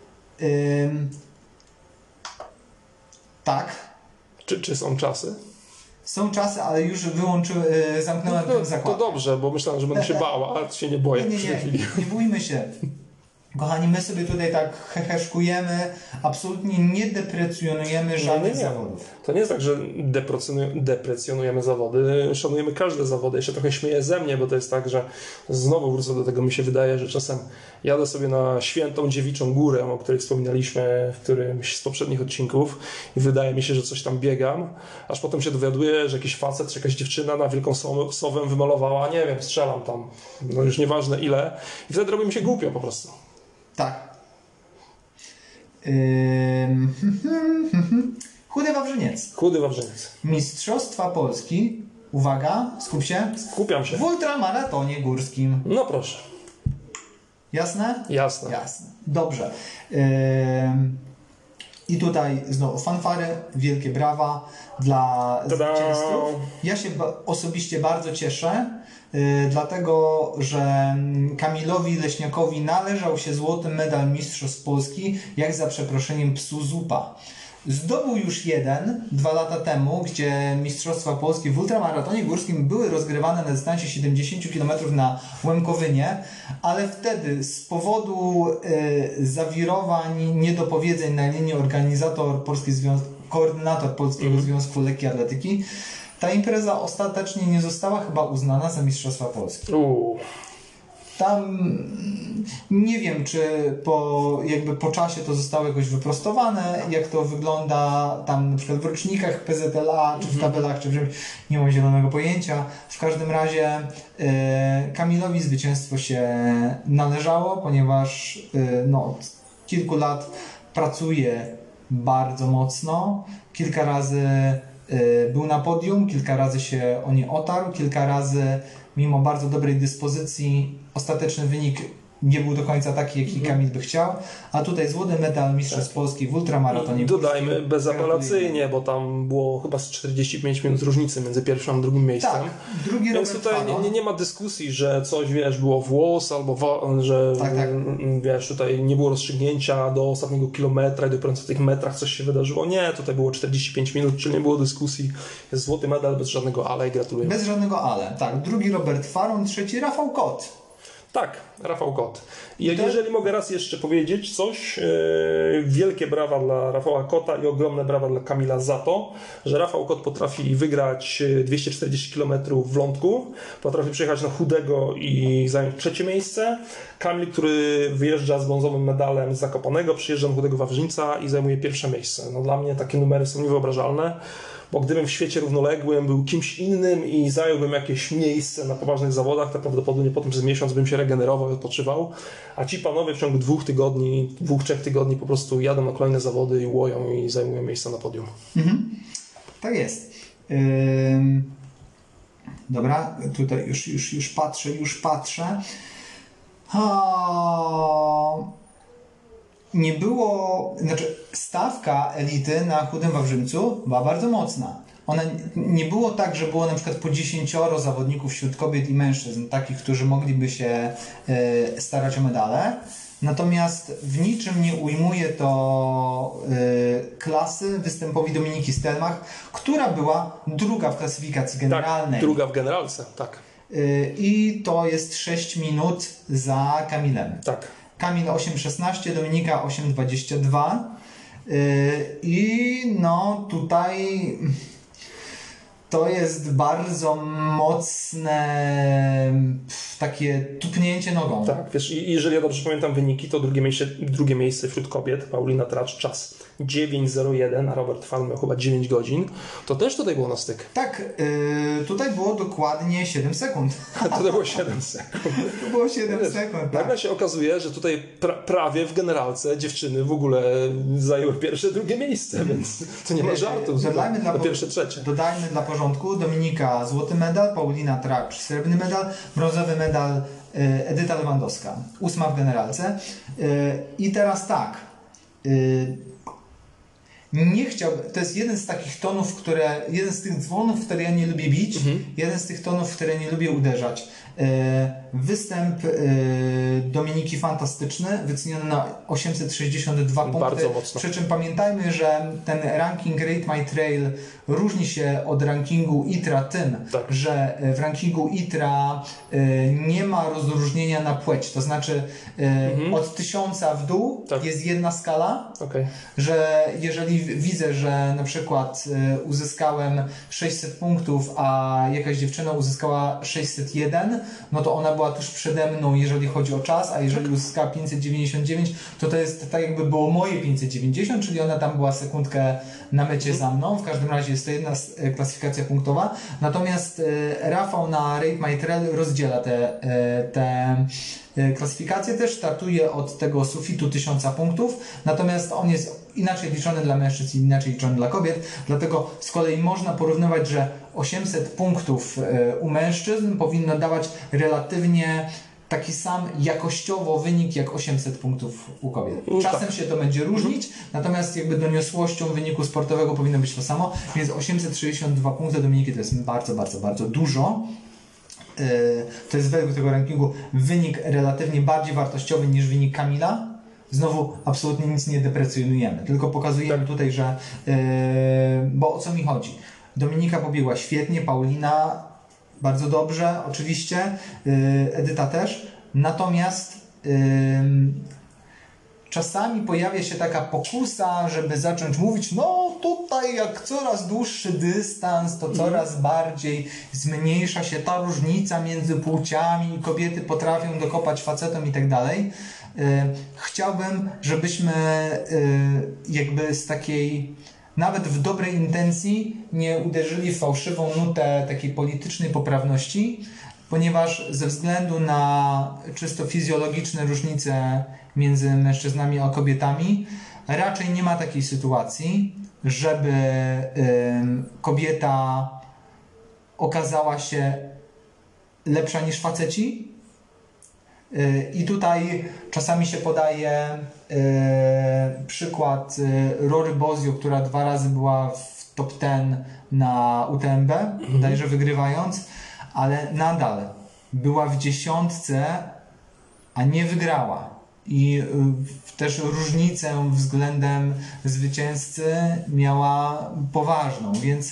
Tak. Czy są czasy? Są czasy, ale już zamknąłem ten zakład. To dobrze, bo myślałem, że będę się bał, a się nie boję Nie, przy tej chwili. nie bójmy się. Kochani, my sobie tutaj tak heheszkujemy, absolutnie nie deprecjonujemy żadnych zawodów. To nie jest tak, że deprecjonujemy zawody, szanujemy każde zawody. Ja się trochę śmieję ze mnie, bo to jest tak, że znowu wrócę do tego, mi się wydaje, że czasem jadę sobie na Świętą Dziewiczą Górę, o której wspominaliśmy w którymś z poprzednich odcinków i wydaje mi się, że coś tam biegam, aż potem się dowiaduję, że jakiś facet czy jakaś dziewczyna na Wielką Sowę wymalowała, nie wiem, strzelam tam, no już nieważne ile i wtedy robi mi się głupio po prostu. Tak. Chudy Wawrzyniec. Chudy Wawrzyniec. Mistrzostwa Polski. Uwaga, skup się. Skupiam się. W ultramaratonie górskim. No proszę. Jasne? Jasne. Jasne. Dobrze. I tutaj znowu fanfary, wielkie brawa dla zwycięzców. Ja się osobiście bardzo cieszę, dlatego że Kamilowi Leśniakowi należał się złoty medal Mistrzostw Polski, jak za przeproszeniem psu zupa. Zdobył już 2 lata temu, gdzie Mistrzostwa Polski w ultramaratonie górskim były rozgrywane na dystansie 70 km na Łemkowynie, ale wtedy z powodu zawirowań, niedopowiedzeń na linii koordynator Polskiego Związku Lekkiej Atletyki, ta impreza ostatecznie nie została chyba uznana za Mistrzostwa Polski. Tam nie wiem, czy po czasie to zostało jakoś wyprostowane, jak to wygląda tam na przykład w rocznikach PZLA, czy w tabelach, czy w czymś, nie mam zielonego pojęcia. W każdym razie Kamilowi zwycięstwo się należało, ponieważ od kilku lat pracuje bardzo mocno, kilka razy był na podium, kilka razy się o nie otarł, kilka razy mimo bardzo dobrej dyspozycji ostateczny wynik nie był do końca taki, jaki Kamil by chciał, a tutaj złoty medal Mistrzostw Polski w ultramaratonie. Dodajmy bezapelacyjnie, bo tam było chyba z 45 minut różnicy między pierwszym a drugim miejscem. Tak, drugi więc tutaj nie ma dyskusji, że coś, było włos, albo że tutaj nie było rozstrzygnięcia do ostatniego kilometra i dopiero w tych metrach coś się wydarzyło. Nie, tutaj było 45 minut, czyli nie było dyskusji. Jest złoty medal bez żadnego ale i gratuluję. Bez żadnego ale, tak. Drugi Robert Faron, trzeci Rafał Kot. Tak, Rafał Kot. Jeżeli mogę raz jeszcze powiedzieć coś, wielkie brawa dla Rafała Kota i ogromne brawa dla Kamila za to, że Rafał Kot potrafi wygrać 240 km w lądku, potrafi przyjechać na Chudego i zająć 3. miejsce. Kamil, który wyjeżdża z brązowym medalem z Zakopanego, przyjeżdża na Chudego Wawrzyńca i zajmuje 1. miejsce. No, dla mnie takie numery są niewyobrażalne. Bo gdybym w świecie równoległym był kimś innym i zająłbym jakieś miejsce na poważnych zawodach, to prawdopodobnie potem przez miesiąc bym się regenerował i odpoczywał. A ci panowie w ciągu 2-3 tygodni po prostu jadą na kolejne zawody i łoją i zajmują miejsca na podium. Tak jest. Dobra, tutaj już patrzę. Nie było, stawka elity na Chudym Wawrzyńcu była bardzo mocna. Ona nie było tak, że było na przykład po 10 zawodników wśród kobiet i mężczyzn, takich, którzy mogliby się starać o medale. Natomiast w niczym nie ujmuje to klasy występowi Dominiki Stelmach, która była druga w klasyfikacji generalnej. Tak, druga w generalce, tak. I to jest 6 minut za Kamilem. Tak. Kamil 8,16, Dominika 8,22 i tutaj to jest bardzo mocne takie tupnięcie nogą. Tak, wiesz, i jeżeli ja dobrze pamiętam wyniki, to drugie miejsce wśród kobiet, Paulina Tracz, czas 9:01, a Robert Fall miał chyba 9 godzin. To też tutaj było na styk. Tak, tutaj było dokładnie 7 sekund. To było 7 sekund. To było 7 sekund, tak. Nagle się okazuje, że tutaj prawie w generalce dziewczyny w ogóle zajęły pierwsze, drugie miejsce, więc to nie ma żartów. Na pierwsze, trzecie. Dodajmy dla porządku: Dominika złoty medal, Paulina Tracz srebrny medal, brązowy medal Edyta Lewandowska, 8 w generalce. I teraz tak, nie chciałbym, to jest jeden z takich tonów, jeden z tych dzwonów, które ja nie lubię bić, jeden z tych tonów, w które nie lubię uderzać. Występ Dominiki fantastyczny, wyceniony na 862 punkty. Bardzo mocno. Przy czym pamiętajmy, że ten ranking Rate My Trail różni się od rankingu ITRA tym, że w rankingu ITRA nie ma rozróżnienia na płeć. To znaczy od 1000 w dół jest jedna skala, że jeżeli widzę, że na przykład uzyskałem 600 punktów, a jakaś dziewczyna uzyskała 601, no to ona była tuż przede mną, jeżeli chodzi o czas, a jeżeli uzyskała 599, to jest tak jakby było moje 590, czyli ona tam była sekundkę na mecie za mną. W każdym razie jest to jedna klasyfikacja punktowa. Natomiast Rafał na Rate My Trail rozdziela te klasyfikacje, też startuje od tego sufitu 1000 punktów, natomiast on jest inaczej liczony dla mężczyzn i inaczej liczony dla kobiet, dlatego z kolei można porównywać, że 800 punktów u mężczyzn powinno dawać relatywnie taki sam jakościowo wynik jak 800 punktów u kobiet. Czasem się to będzie różnić, natomiast jakby doniosłością wyniku sportowego powinno być to samo, więc 862 punkty Dominiki to jest bardzo, bardzo, bardzo dużo. To jest według tego rankingu wynik relatywnie bardziej wartościowy niż wynik Kamila. Znowu absolutnie nic nie deprecjonujemy, tylko pokazujemy tutaj, że bo o co mi chodzi? Dominika pobiegła świetnie, Paulina bardzo dobrze, oczywiście, Edyta też, natomiast czasami pojawia się taka pokusa, żeby zacząć mówić, no tutaj jak coraz dłuższy dystans, to coraz bardziej zmniejsza się ta różnica między płciami, kobiety potrafią dokopać facetom i tak dalej. Chciałbym, żebyśmy jakby z takiej, nawet w dobrej intencji, nie uderzyli w fałszywą nutę takiej politycznej poprawności, ponieważ ze względu na czysto fizjologiczne różnice między mężczyznami a kobietami raczej nie ma takiej sytuacji, żeby kobieta okazała się lepsza niż faceci. I tutaj czasami się podaje przykład Rory Bozio, która 2 razy była w top 10 na UTMB, bodajże wygrywając, ale nadal była w 10, a nie wygrała. I też różnicę względem zwycięzcy miała poważną, więc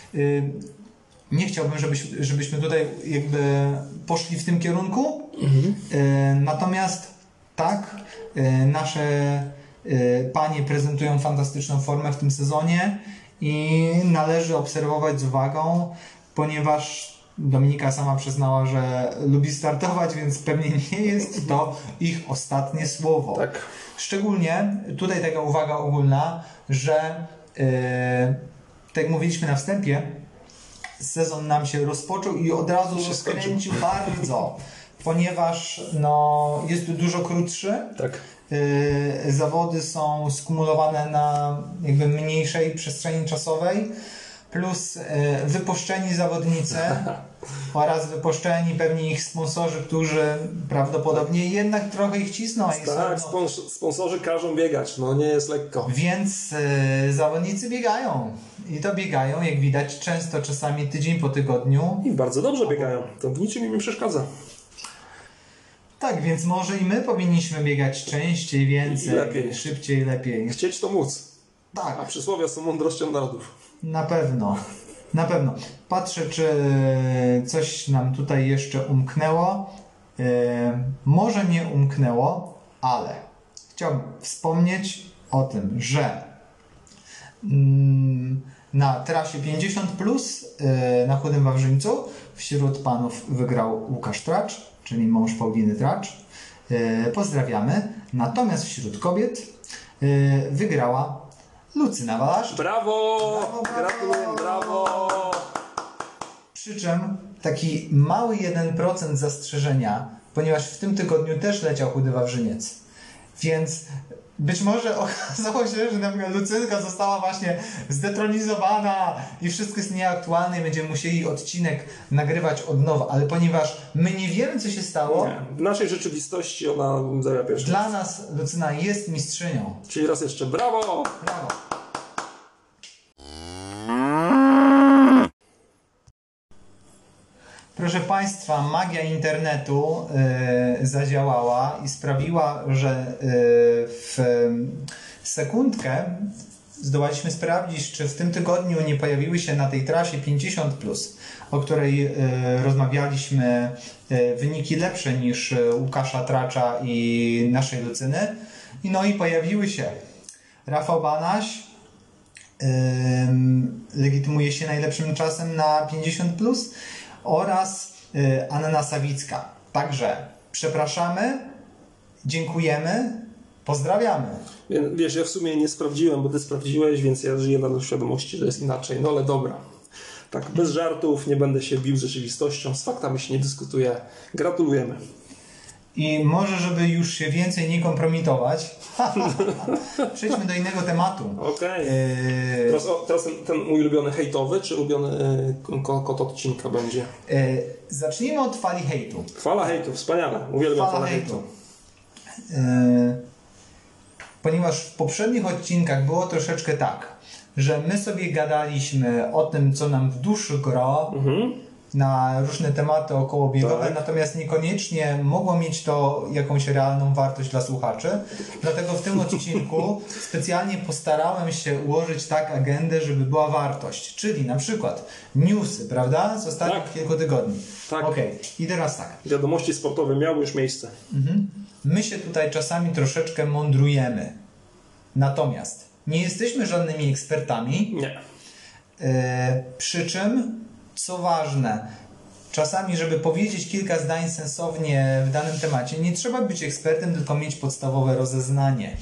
nie chciałbym, żebyśmy tutaj jakby poszli w tym kierunku. Natomiast tak, nasze panie prezentują fantastyczną formę w tym sezonie i należy obserwować z uwagą, ponieważ Dominika sama przyznała, że lubi startować, więc pewnie nie jest to ich ostatnie słowo. Tak. Szczególnie tutaj taka uwaga ogólna, że tak jak mówiliśmy na wstępie, sezon nam się rozpoczął i od razu się skręcił bardzo, ponieważ jest dużo krótszy. Tak. Zawody są skumulowane na jakby mniejszej przestrzeni czasowej, plus wypuszczeni zawodnicy oraz wypuszczeni pewnie ich sponsorzy, którzy prawdopodobnie jednak trochę ich cisną. Tak, sponsorzy każą biegać, nie jest lekko. Więc zawodnicy biegają. I to biegają, jak widać, często, czasami tydzień po tygodniu. I bardzo dobrze biegają. To w niczym im nie przeszkadza. Tak, więc może i my powinniśmy biegać częściej, więcej, lepiej. Szybciej, lepiej. Chcieć to móc. Tak. A przysłowia są mądrością narodów. Na pewno. Na pewno. Patrzę, czy coś nam tutaj jeszcze umknęło. Może nie umknęło, ale chciałbym wspomnieć o tym, że Na trasie 50+, na Chudym Wawrzyńcu, wśród panów wygrał Łukasz Tracz, czyli mąż Pauliny Tracz. Pozdrawiamy. Natomiast wśród kobiet wygrała Lucyna Walasz. Brawo! Gratuluję, brawo! Przy czym taki mały 1% zastrzeżenia, ponieważ w tym tygodniu też leciał Chudy Wawrzyniec. Więc być może okazało się, że na przykład Lucynka została właśnie zdetronizowana i wszystko jest nieaktualne i będziemy musieli odcinek nagrywać od nowa. Ale ponieważ my nie wiemy, co się stało, W naszej rzeczywistości ona zajęła pierwsze. dla nas Lucyna jest mistrzynią. Czyli raz jeszcze brawo! Brawo. Proszę Państwa, magia internetu zadziałała i sprawiła, że w sekundkę zdołaliśmy sprawdzić, czy w tym tygodniu nie pojawiły się na tej trasie 50+, o której rozmawialiśmy, wyniki lepsze niż Łukasza Tracza i naszej Lucyny. No i pojawiły się. Rafał Banaś legitymuje się najlepszym czasem na 50+, oraz Anna Sawicka. Także przepraszamy, dziękujemy, pozdrawiamy. Wiesz, ja w sumie nie sprawdziłem, bo ty sprawdziłeś, więc ja żyję na świadomości, że jest inaczej. No ale dobra. Tak, bez żartów, nie będę się bił z rzeczywistością, z faktami się nie dyskutuje. Gratulujemy. I może, żeby już się więcej nie kompromitować, przejdźmy do innego tematu. Okej. Teraz ten mój ulubiony hejtowy, czy ulubiony kot odcinka będzie? Zacznijmy od fali hejtu. Fala hejtu, wspaniale. Uwielbiam falę hejtu. Ponieważ w poprzednich odcinkach było troszeczkę tak, że my sobie gadaliśmy o tym, co nam w duszy gra, na różne tematy okołobiegowe, Tak. natomiast niekoniecznie mogło mieć to jakąś realną wartość dla słuchaczy. Dlatego w tym odcinku specjalnie postarałem się ułożyć tak agendę, żeby była wartość. Czyli na przykład newsy, prawda? Z ostatnich kilku tygodni. Tak. Okej. I teraz tak. Wiadomości sportowe miały już miejsce. My się tutaj czasami troszeczkę mądrujemy. Natomiast nie jesteśmy żadnymi ekspertami. Nie. Przy czym, co ważne, czasami, żeby powiedzieć kilka zdań sensownie w danym temacie, nie trzeba być ekspertem, tylko mieć podstawowe rozeznanie.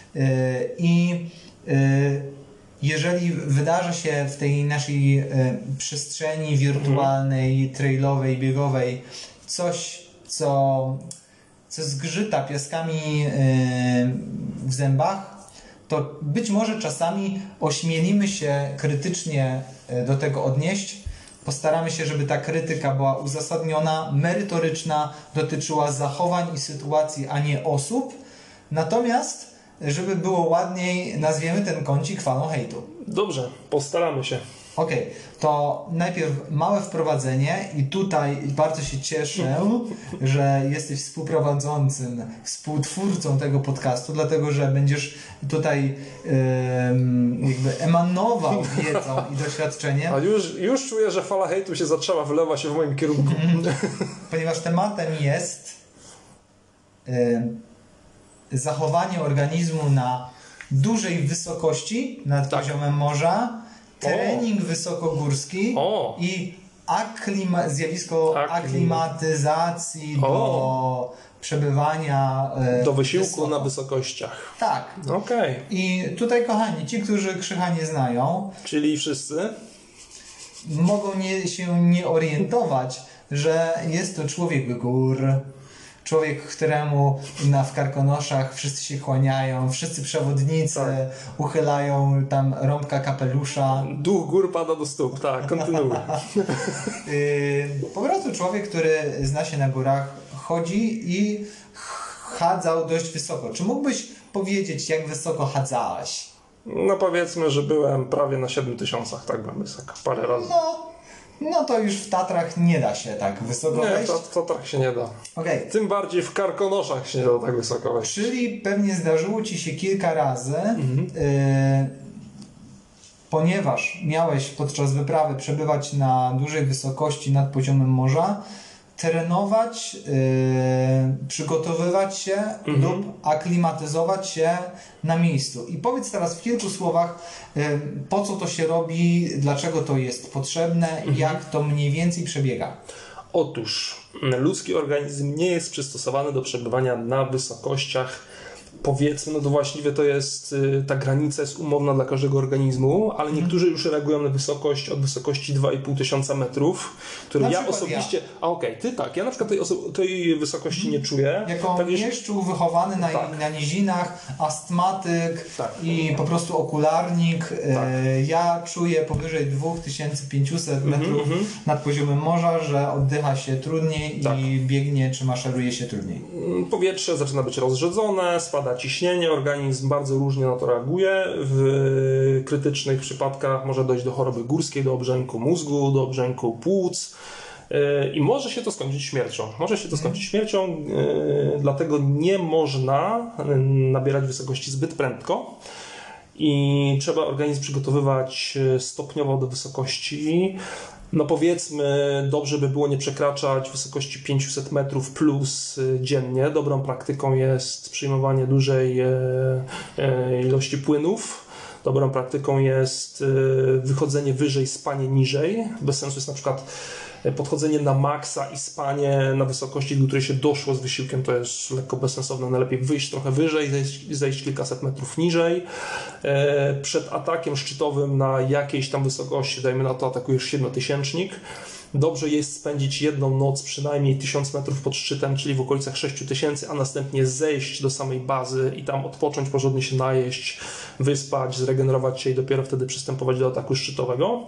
Jeżeli wydarzy się w tej naszej przestrzeni wirtualnej, trailowej, biegowej coś, co zgrzyta piaskami w zębach, to być może czasami ośmielimy się krytycznie do tego odnieść. Postaramy się, żeby ta krytyka była uzasadniona, merytoryczna, dotyczyła zachowań i sytuacji, a nie osób. Natomiast, żeby było ładniej, nazwiemy ten kącik falą hejtu. Dobrze, postaramy się. Okej, to najpierw małe wprowadzenie i tutaj bardzo się cieszę, że jesteś współprowadzącym, współtwórcą tego podcastu, dlatego że będziesz tutaj jakby emanował wiedzą i doświadczeniem. A już czuję, że fala hejtu się zaczęła, wylewa się w moim kierunku. Ponieważ tematem jest zachowanie organizmu na dużej wysokości nad poziomem morza, trening wysokogórski i zjawisko aklimatyzacji do przebywania do wysiłku wysoko. na wysokościach. Tak. Okej. I tutaj, kochani, ci, którzy Krzycha nie znają, Czyli wszyscy? mogą się nie orientować, że jest to człowiek gór, człowiek, któremu w Karkonoszach wszyscy się kłaniają, wszyscy przewodnicy uchylają tam rąbka kapelusza. Duch gór pada do stóp, tak, kontynuuj. Po prostu człowiek, który zna się na górach, chodzi i chadzał dość wysoko. Czy mógłbyś powiedzieć, jak wysoko chadzałeś? No powiedzmy, że byłem prawie na 7000, tak bym wysoko, parę razy. No to już w Tatrach nie da się tak wysoko Nie, wejść. to tak się nie da. Okej. Tym bardziej w Karkonoszach się nie da tak wysoko wejść. Czyli pewnie zdarzyło Ci się kilka razy, ponieważ miałeś podczas wyprawy przebywać na dużej wysokości nad poziomem morza, trenować, przygotowywać się lub aklimatyzować się na miejscu. I powiedz teraz w kilku słowach, po co to się robi, dlaczego to jest potrzebne i jak to mniej więcej przebiega. Otóż ludzki organizm nie jest przystosowany do przebywania na wysokościach, powiedzmy, no to właściwie to jest, ta granica jest umowna dla każdego organizmu, ale niektórzy już reagują na wysokość od wysokości 2500 metrów, które ja osobiście... Ty tak, ja na przykład tej wysokości nie czuję. Jako mieszczuch wychowany na nizinach, astmatyk i po prostu okularnik, ja czuję powyżej 2500 metrów nad poziomem morza, że oddycha się trudniej i biegnie czy maszeruje się trudniej. Powietrze zaczyna być rozrzedzone, spada ciśnienie, organizm bardzo różnie na to reaguje. W krytycznych przypadkach może dojść do choroby górskiej, do obrzęku mózgu, do obrzęku płuc i może się to skończyć śmiercią. Dlatego nie można nabierać wysokości zbyt prędko i trzeba organizm przygotowywać stopniowo do wysokości. No powiedzmy, dobrze by było nie przekraczać wysokości 500 metrów plus dziennie. Dobrą praktyką jest przyjmowanie dużej ilości płynów. Dobrą praktyką jest wychodzenie wyżej, spanie niżej. Bez sensu jest na przykład podchodzenie na maksa i spanie na wysokości, do której się doszło z wysiłkiem, to jest lekko bezsensowne. Najlepiej wyjść trochę wyżej, zejść kilkaset metrów niżej. Przed atakiem szczytowym na jakiejś tam wysokości, dajmy na to, atakujesz 7-tysięcznik. Dobrze jest spędzić jedną noc przynajmniej 1000 metrów pod szczytem, czyli w okolicach 6000, a następnie zejść do samej bazy i tam odpocząć, porządnie się najeść, wyspać, zregenerować się i dopiero wtedy przystępować do ataku szczytowego.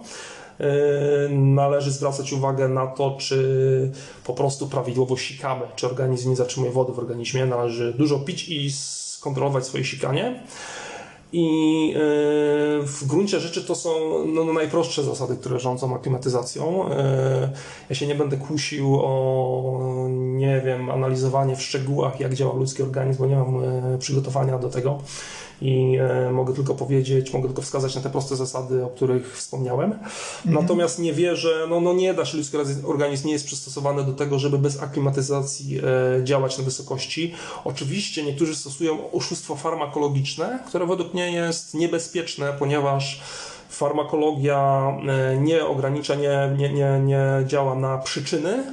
Należy zwracać uwagę na to, czy po prostu prawidłowo sikamy, czy organizm nie zatrzymuje wody w organizmie. Należy dużo pić i skontrolować swoje sikanie. I w gruncie rzeczy to są najprostsze zasady, które rządzą aklimatyzacją. Ja się nie będę kusił o, analizowanie w szczegółach, jak działa ludzki organizm, bo nie mam przygotowania do tego. I mogę tylko wskazać na te proste zasady, o których wspomniałem. Natomiast nie wierzę, nie da się, ludzki organizm nie jest przystosowany do tego, żeby bez aklimatyzacji działać na wysokości. Oczywiście niektórzy stosują oszustwo farmakologiczne, które według mnie jest niebezpieczne, ponieważ farmakologia nie ogranicza, nie działa na przyczyny,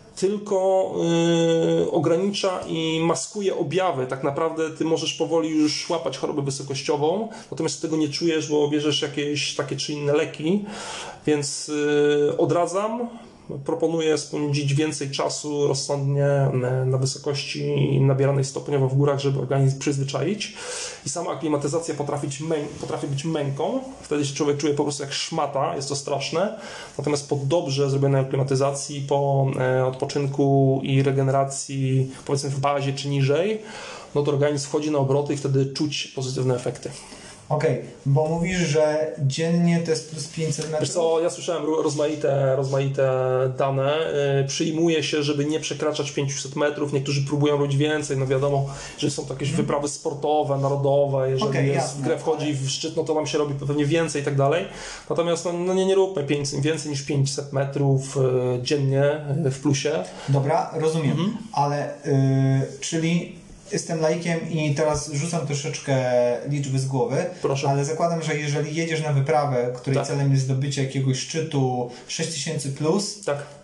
tylko ogranicza i maskuje objawy. Tak naprawdę ty możesz powoli już łapać chorobę wysokościową, natomiast tego nie czujesz, bo bierzesz jakieś takie czy inne leki, więc odradzam. Proponuję spędzić więcej czasu rozsądnie na wysokości nabieranej stopniowo w górach, żeby organizm przyzwyczaić. I sama aklimatyzacja potrafi być męką. Wtedy się człowiek czuje po prostu jak szmata, jest to straszne. Natomiast po dobrze zrobionej aklimatyzacji, po odpoczynku i regeneracji, powiedzmy w bazie czy niżej, to organizm wchodzi na obroty i wtedy czuć pozytywne efekty. Okej, bo mówisz, że dziennie to jest plus 500 metrów? Wiesz co, ja słyszałem rozmaite dane. Przyjmuje się, żeby nie przekraczać 500 metrów. Niektórzy próbują robić więcej. No wiadomo, że są to jakieś wyprawy sportowe, narodowe. Jeżeli w grę wchodzi w szczyt, to tam się robi pewnie więcej i tak dalej. Natomiast nie róbmy więcej niż 500 metrów dziennie w plusie. Dobra, rozumiem. Ale czyli... Jestem laikiem i teraz rzucam troszeczkę liczby z głowy, Proszę. Ale zakładam, że jeżeli jedziesz na wyprawę, której celem jest zdobycie jakiegoś szczytu 6000 plus,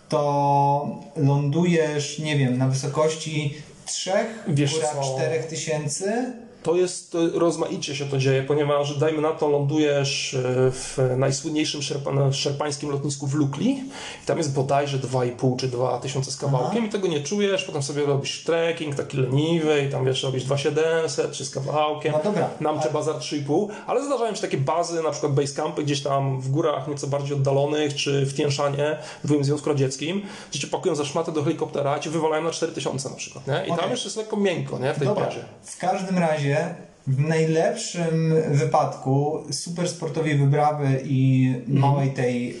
to lądujesz, na wysokości 3, góra 4000. To rozmaicie się to dzieje, ponieważ dajmy na to, lądujesz w najsłynniejszym szerpańskim lotnisku w Lukli i tam jest bodajże 2,5 czy 2000 z kawałkiem i tego nie czujesz, potem sobie robisz trekking taki leniwy i tam robisz 2700 czy z kawałkiem, Namche Bazar 3,5, ale zdarzają się takie bazy, na przykład basecampy gdzieś tam w górach nieco bardziej oddalonych, czy w Tian Shanie, w byłym Związku Radzieckim, gdzie cię pakują za szmatę do helikoptera i cię wywalają na 4000 na przykład, nie? I tam jeszcze jest lekko miękko, nie? W tej bazie. W każdym razie w najlepszym wypadku super sportowej wyprawy i małej tej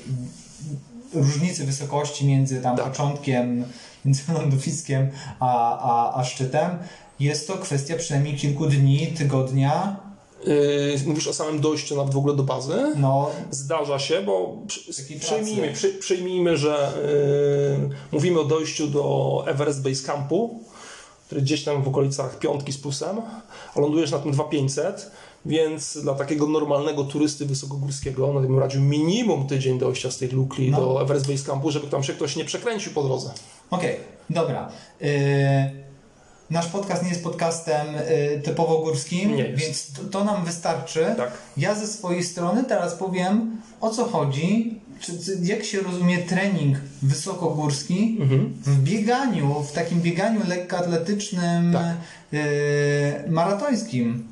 różnicy wysokości między początkiem, między lądowiskiem a szczytem, jest to kwestia przynajmniej kilku dni, tygodnia. Mówisz o samym dojściu nawet w ogóle do bazy? No. Zdarza się, bo przyjmijmy, że mówimy o dojściu do Everest Base Campu, który gdzieś tam w okolicach 5 z plusem, a lądujesz na tym 2500, więc dla takiego normalnego turysty wysokogórskiego no, bym radził minimum tydzień dojścia z tej Lukli do Everest Base Campu, żeby tam się ktoś nie przekręcił po drodze. Okej, dobra. Nasz podcast nie jest podcastem typowo górskim, więc to nam wystarczy. Tak. Ja ze swojej strony teraz powiem, o co chodzi, jak się rozumie trening wysokogórski w bieganiu, w takim bieganiu lekkoatletycznym, maratońskim.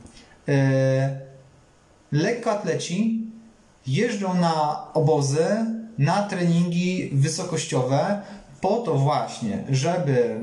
Lekkoatleci jeżdżą na obozy, na treningi wysokościowe po to właśnie, żeby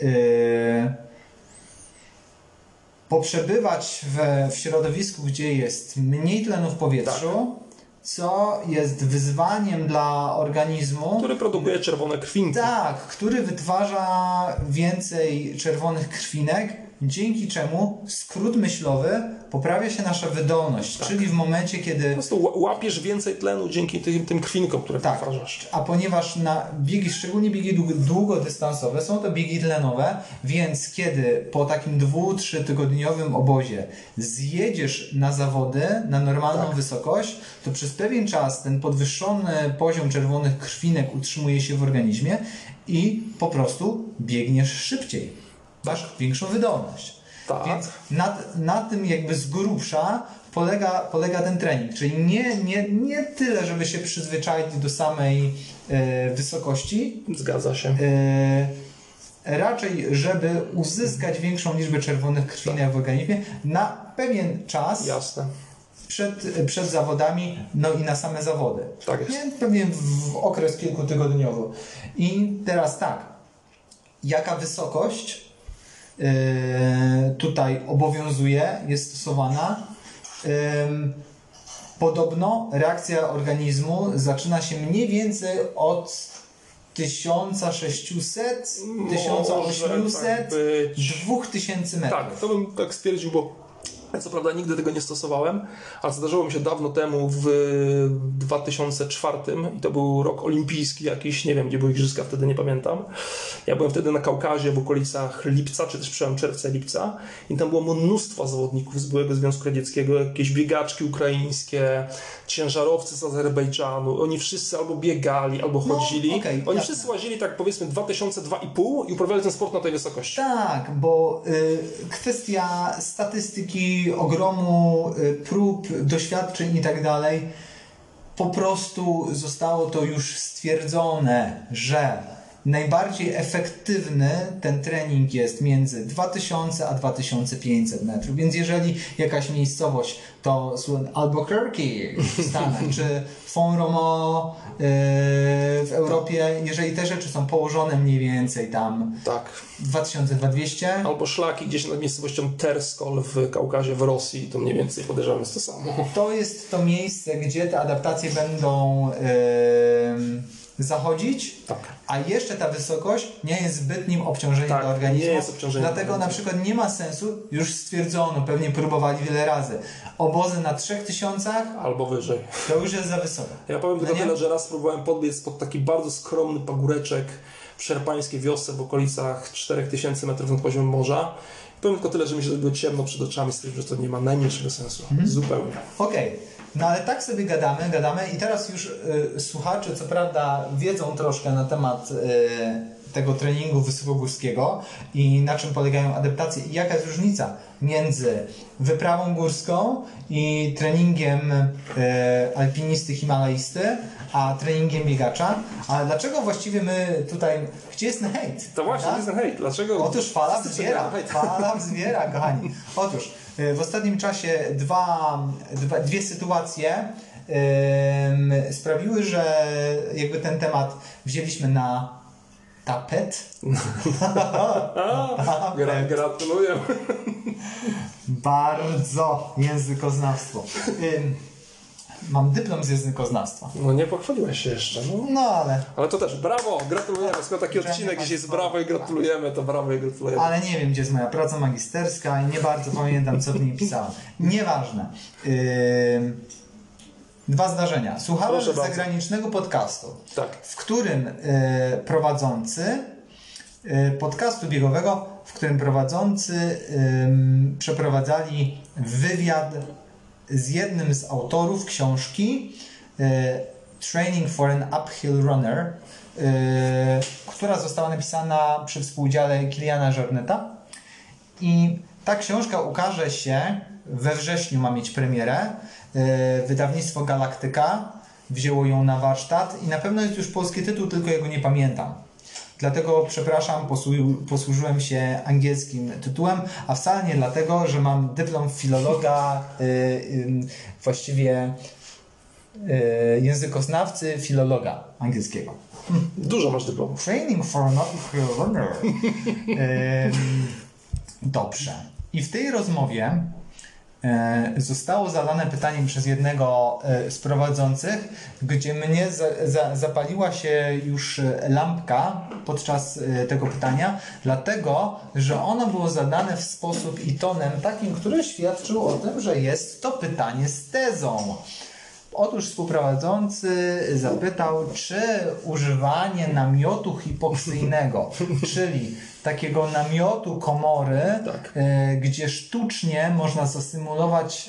poprzebywać w środowisku, gdzie jest mniej tlenu w powietrzu, co jest wyzwaniem dla organizmu. Który produkuje czerwone krwinki. Tak, który wytwarza więcej czerwonych krwinek, dzięki czemu skrót myślowy poprawia się nasza wydolność, czyli w momencie, kiedy... Po prostu łapiesz więcej tlenu dzięki tym krwinkom, które wytwarzasz. A ponieważ na biegi, szczególnie biegi długodystansowe, są to biegi tlenowe, więc kiedy po takim 2-3 tygodniowym obozie zjedziesz na zawody, na normalną wysokość, to przez pewien czas ten podwyższony poziom czerwonych krwinek utrzymuje się w organizmie i po prostu biegniesz szybciej. Masz większą wydolność. Tak. Więc na tym jakby z grubsza polega ten trening. Czyli nie tyle, żeby się przyzwyczaić do samej wysokości. Zgadza się. Raczej, żeby uzyskać większą liczbę czerwonych krwinek w organizmie na pewien czas. Jasne. Przed zawodami, no i na same zawody. Tak jest. Nie? Pewnie w okres kilkutygodniowy. I teraz tak. Jaka wysokość tutaj obowiązuje, jest stosowana? Podobno reakcja organizmu zaczyna się mniej więcej od 1600, 1800, 2000 metrów. Tak, to bym tak stwierdził, bo ja co prawda nigdy tego nie stosowałem, ale zdarzyło mi się dawno temu w 2004 i to był rok olimpijski jakiś, nie wiem gdzie były igrzyska, wtedy nie pamiętam. Ja byłem wtedy na Kaukazie w okolicach lipca, czy też przełom czerwca, lipca i tam było mnóstwo zawodników z byłego Związku Radzieckiego, jakieś biegaczki ukraińskie, ciężarowcy z Azerbejdżanu, oni wszyscy albo biegali, albo chodzili. Oni wszyscy łazili tak powiedzmy 2002,5 i uprawiali ten sport na tej wysokości. Tak, bo kwestia statystyki, ogromu prób, doświadczeń i tak dalej, po prostu zostało to już stwierdzone, że najbardziej efektywny ten trening jest między 2000 a 2500 metrów. Więc jeżeli jakaś miejscowość to Albuquerque w Stanach, czy Font-Romeu w Europie, jeżeli te rzeczy są położone mniej więcej tam 2200. Albo szlaki gdzieś nad miejscowością Terskol w Kaukazie w Rosji, to mniej więcej podejrzewam jest to samo. To jest to miejsce, gdzie te adaptacje będą zachodzić, a jeszcze ta wysokość nie jest zbytnim obciążeniem dla organizmu. Nie jest obciążeniem. Dlatego na przykład nie ma sensu, już stwierdzono, pewnie próbowali wiele razy, obozy na 3000 albo wyżej. To już jest za wysoko. Ja powiem tylko tyle, że raz próbowałem podbiec pod taki bardzo skromny pagóreczek w szerpańskiej wiosce w okolicach 4000 metrów nad poziomem morza. Powiem tylko tyle, że mi się zrobiło ciemno przed oczami, że to nie ma najmniejszego sensu. Zupełnie. Okej. No ale tak sobie gadamy i teraz już słuchacze co prawda wiedzą troszkę na temat tego treningu wysokogórskiego i na czym polegają adaptacje i jaka jest różnica między wyprawą górską i treningiem alpinisty, himalaisty, a treningiem biegacza. Ale dlaczego właściwie my tutaj... Gdzie jest ten hejt? To właśnie, gdzie jest ten hejt? Dlaczego? Otóż fala wzbiera, kochani. Otóż w ostatnim czasie dwie sytuacje sprawiły, że jakby ten temat wzięliśmy na tapet. Gratuluję. Bardzo językoznawstwo. mam dyplom z językoznawstwa. No nie pochwaliłeś się jeszcze. No ale... Ale to też brawo, gratulujemy. Skoro taki odcinek dzisiaj jest brawo i gratulujemy, to brawo i gratulujemy. Ale nie wiem, gdzie jest moja praca magisterska i nie bardzo pamiętam, co w niej pisałem. Nieważne. 2 zdarzenia. Słuchałem zagranicznego podcastu, tak, w którym prowadzący podcastu biegowego, w którym prowadzący przeprowadzali wywiad z jednym z autorów książki Training for an Uphill Runner, która została napisana przy współudziale Kiliana Jorneta. I ta książka ukaże się we wrześniu, ma mieć premierę. Wydawnictwo Galaktyka wzięło ją na warsztat i na pewno jest już polski tytuł, tylko ja go nie pamiętam. Dlatego, przepraszam, posłużyłem się angielskim tytułem, a wcale nie dlatego, że mam dyplom filologa, właściwie językoznawcy, filologa angielskiego. Dużo masz dyplomów. Training for an uphill runner. Dobrze. I w tej rozmowie zostało zadane pytanie przez jednego z prowadzących, gdzie mnie zapaliła się już lampka podczas tego pytania, dlatego, że ono było zadane w sposób i tonem takim, który świadczył o tym, że jest to pytanie z tezą. Otóż współprowadzący zapytał, czy używanie namiotu hipoksyjnego, czyli takiego namiotu komory, tak, gdzie sztucznie można zasymulować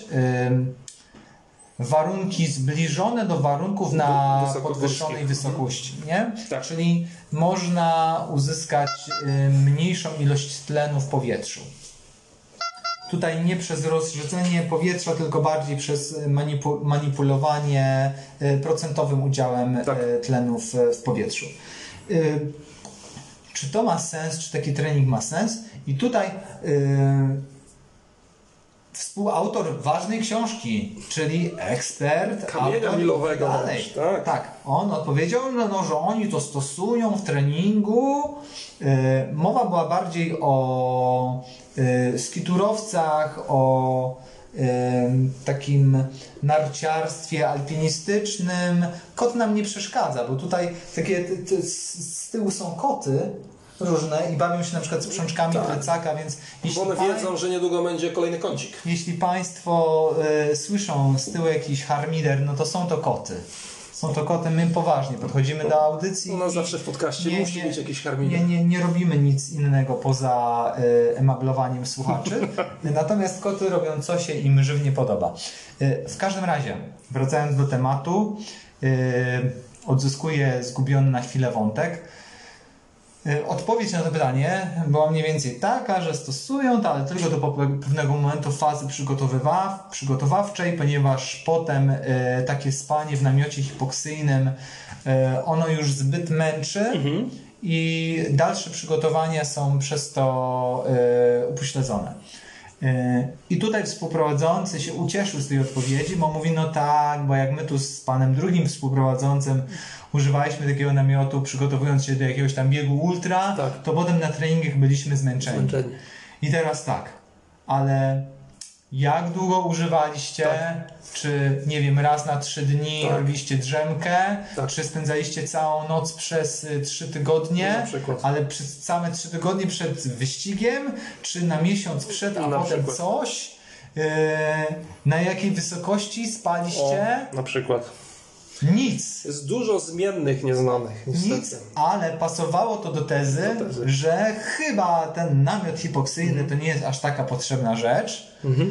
warunki zbliżone do warunków na podwyższonej wysokości, nie? Tak. Czyli można uzyskać mniejszą ilość tlenu w powietrzu. Tutaj nie przez rozrzedzenie powietrza, tylko bardziej przez manipulowanie procentowym udziałem tlenu w powietrzu. Czy to ma sens? Czy taki trening ma sens? I tutaj współautor ważnej książki, czyli ekspert kamienia milowego. Tak, on odpowiedział, że oni to stosują w treningu. Mowa była bardziej o skiturowcach, o takim narciarstwie alpinistycznym. Kot nam nie przeszkadza, bo tutaj takie z tyłu są koty różne i bawią się na przykład z przączkami plecaka, więc bo one wiedzą, że niedługo będzie kolejny kącik. Jeśli Państwo słyszą z tyłu jakiś harmider, no to są to koty. Są to koty, my poważnie podchodzimy do audycji. U nas zawsze w podcaście musi być jakiś harmider. Nie robimy nic innego poza emablowaniem słuchaczy. Natomiast koty robią co się im żywnie podoba. W każdym razie, wracając do tematu, odzyskuję zgubiony na chwilę wątek. Odpowiedź na to pytanie była mniej więcej taka, że stosują to, ale tylko do pewnego momentu fazy przygotowawczej, ponieważ potem takie spanie w namiocie hipoksyjnym ono już zbyt męczy i dalsze przygotowania są przez to upośledzone. I tutaj współprowadzący się ucieszył z tej odpowiedzi, bo mówi, no tak, bo jak my tu z panem drugim współprowadzącym używaliśmy takiego namiotu, przygotowując się do jakiegoś tam biegu ultra, to potem na treningach byliśmy zmęczeni. I teraz tak, ale jak długo używaliście? Czy, nie wiem, raz na 3 dni robiliście drzemkę? Czy spędzaliście całą noc przez 3 tygodnie? Ale przez całe 3 tygodnie przed wyścigiem? Czy na miesiąc przed, a potem coś? Na jakiej wysokości spaliście? Na przykład. Nic. Jest dużo zmiennych nieznanych. Niestety. Nic, ale pasowało to do tezy, że chyba ten namiot hipoksyjny to nie jest aż taka potrzebna rzecz.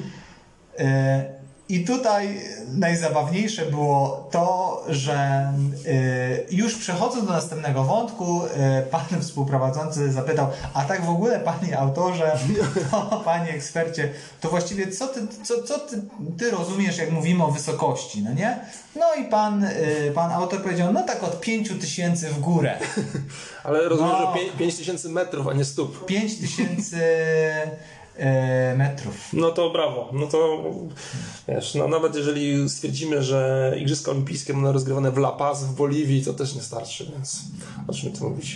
I tutaj najzabawniejsze było to, że już przechodząc do następnego wątku, pan współprowadzący zapytał, a tak w ogóle panie autorze, panie ekspercie, to właściwie co ty rozumiesz, jak mówimy o wysokości, no nie? No i pan autor powiedział, no tak od 5000 w górę. Ale rozumiem, że 5000 metrów, a nie stóp. 5000 metrów. No to brawo. No to wiesz, no nawet jeżeli stwierdzimy, że Igrzyska Olimpijskie będą rozgrywane w La Paz w Boliwii, to też nie starczy, więc o czym tu mówić?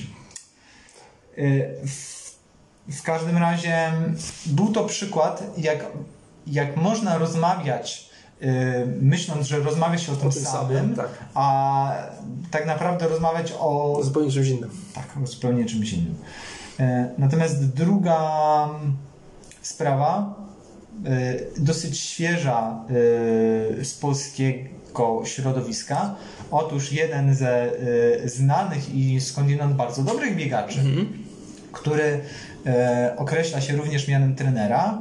W każdym razie był to przykład, jak można rozmawiać myśląc, że rozmawia się o tym samym, tak. a tak naprawdę rozmawiać o zupełnie czymś innym. Tak, o zupełnie czymś innym. Natomiast druga sprawa, dosyć świeża z polskiego środowiska. Otóż jeden ze znanych i skądinąd bardzo dobrych biegaczy, który określa się również mianem trenera,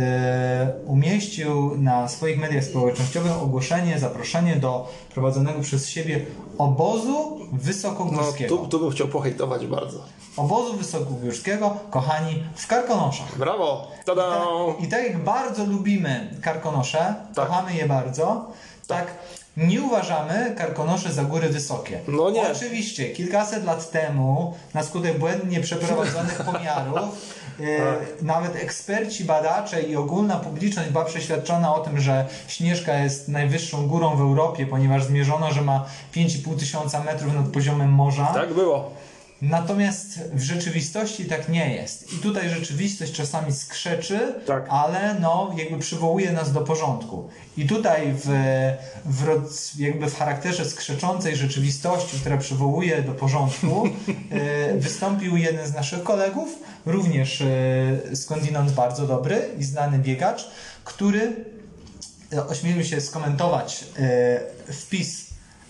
umieścił na swoich mediach społecznościowych ogłoszenie, zaproszenie do prowadzonego przez siebie obozu wysokogórskiego. No, tu bym chciał pohejtować bardzo. Obozu wysokogórskiego, kochani, w Karkonoszach. Brawo! Tada! I tak jak bardzo lubimy Karkonosze, kochamy je bardzo, tak nie uważamy Karkonoszy za góry wysokie. No nie. Oczywiście, kilkaset lat temu, na skutek błędnie przeprowadzonych pomiarów, nawet eksperci, badacze i ogólna publiczność była przeświadczona o tym, że Śnieżka jest najwyższą górą w Europie, ponieważ zmierzono, że ma 5500 metrów nad poziomem morza. Tak było. Natomiast w rzeczywistości tak nie jest. I tutaj rzeczywistość czasami skrzeczy, tak. Ale no, jakby przywołuje nas do porządku. I tutaj jakby w charakterze skrzeczącej rzeczywistości, która przywołuje do porządku, wystąpił jeden z naszych kolegów, również skądinąd bardzo dobry i znany biegacz, który ośmielił się skomentować wpis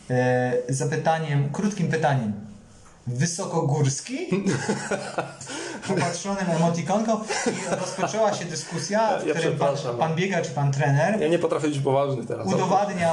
krótkim pytaniem: wysokogórski? Popatrzonym emotikonką i rozpoczęła się dyskusja, w której pan biegacz i pan trener ja nie potrafię być poważny teraz. Udowadniał,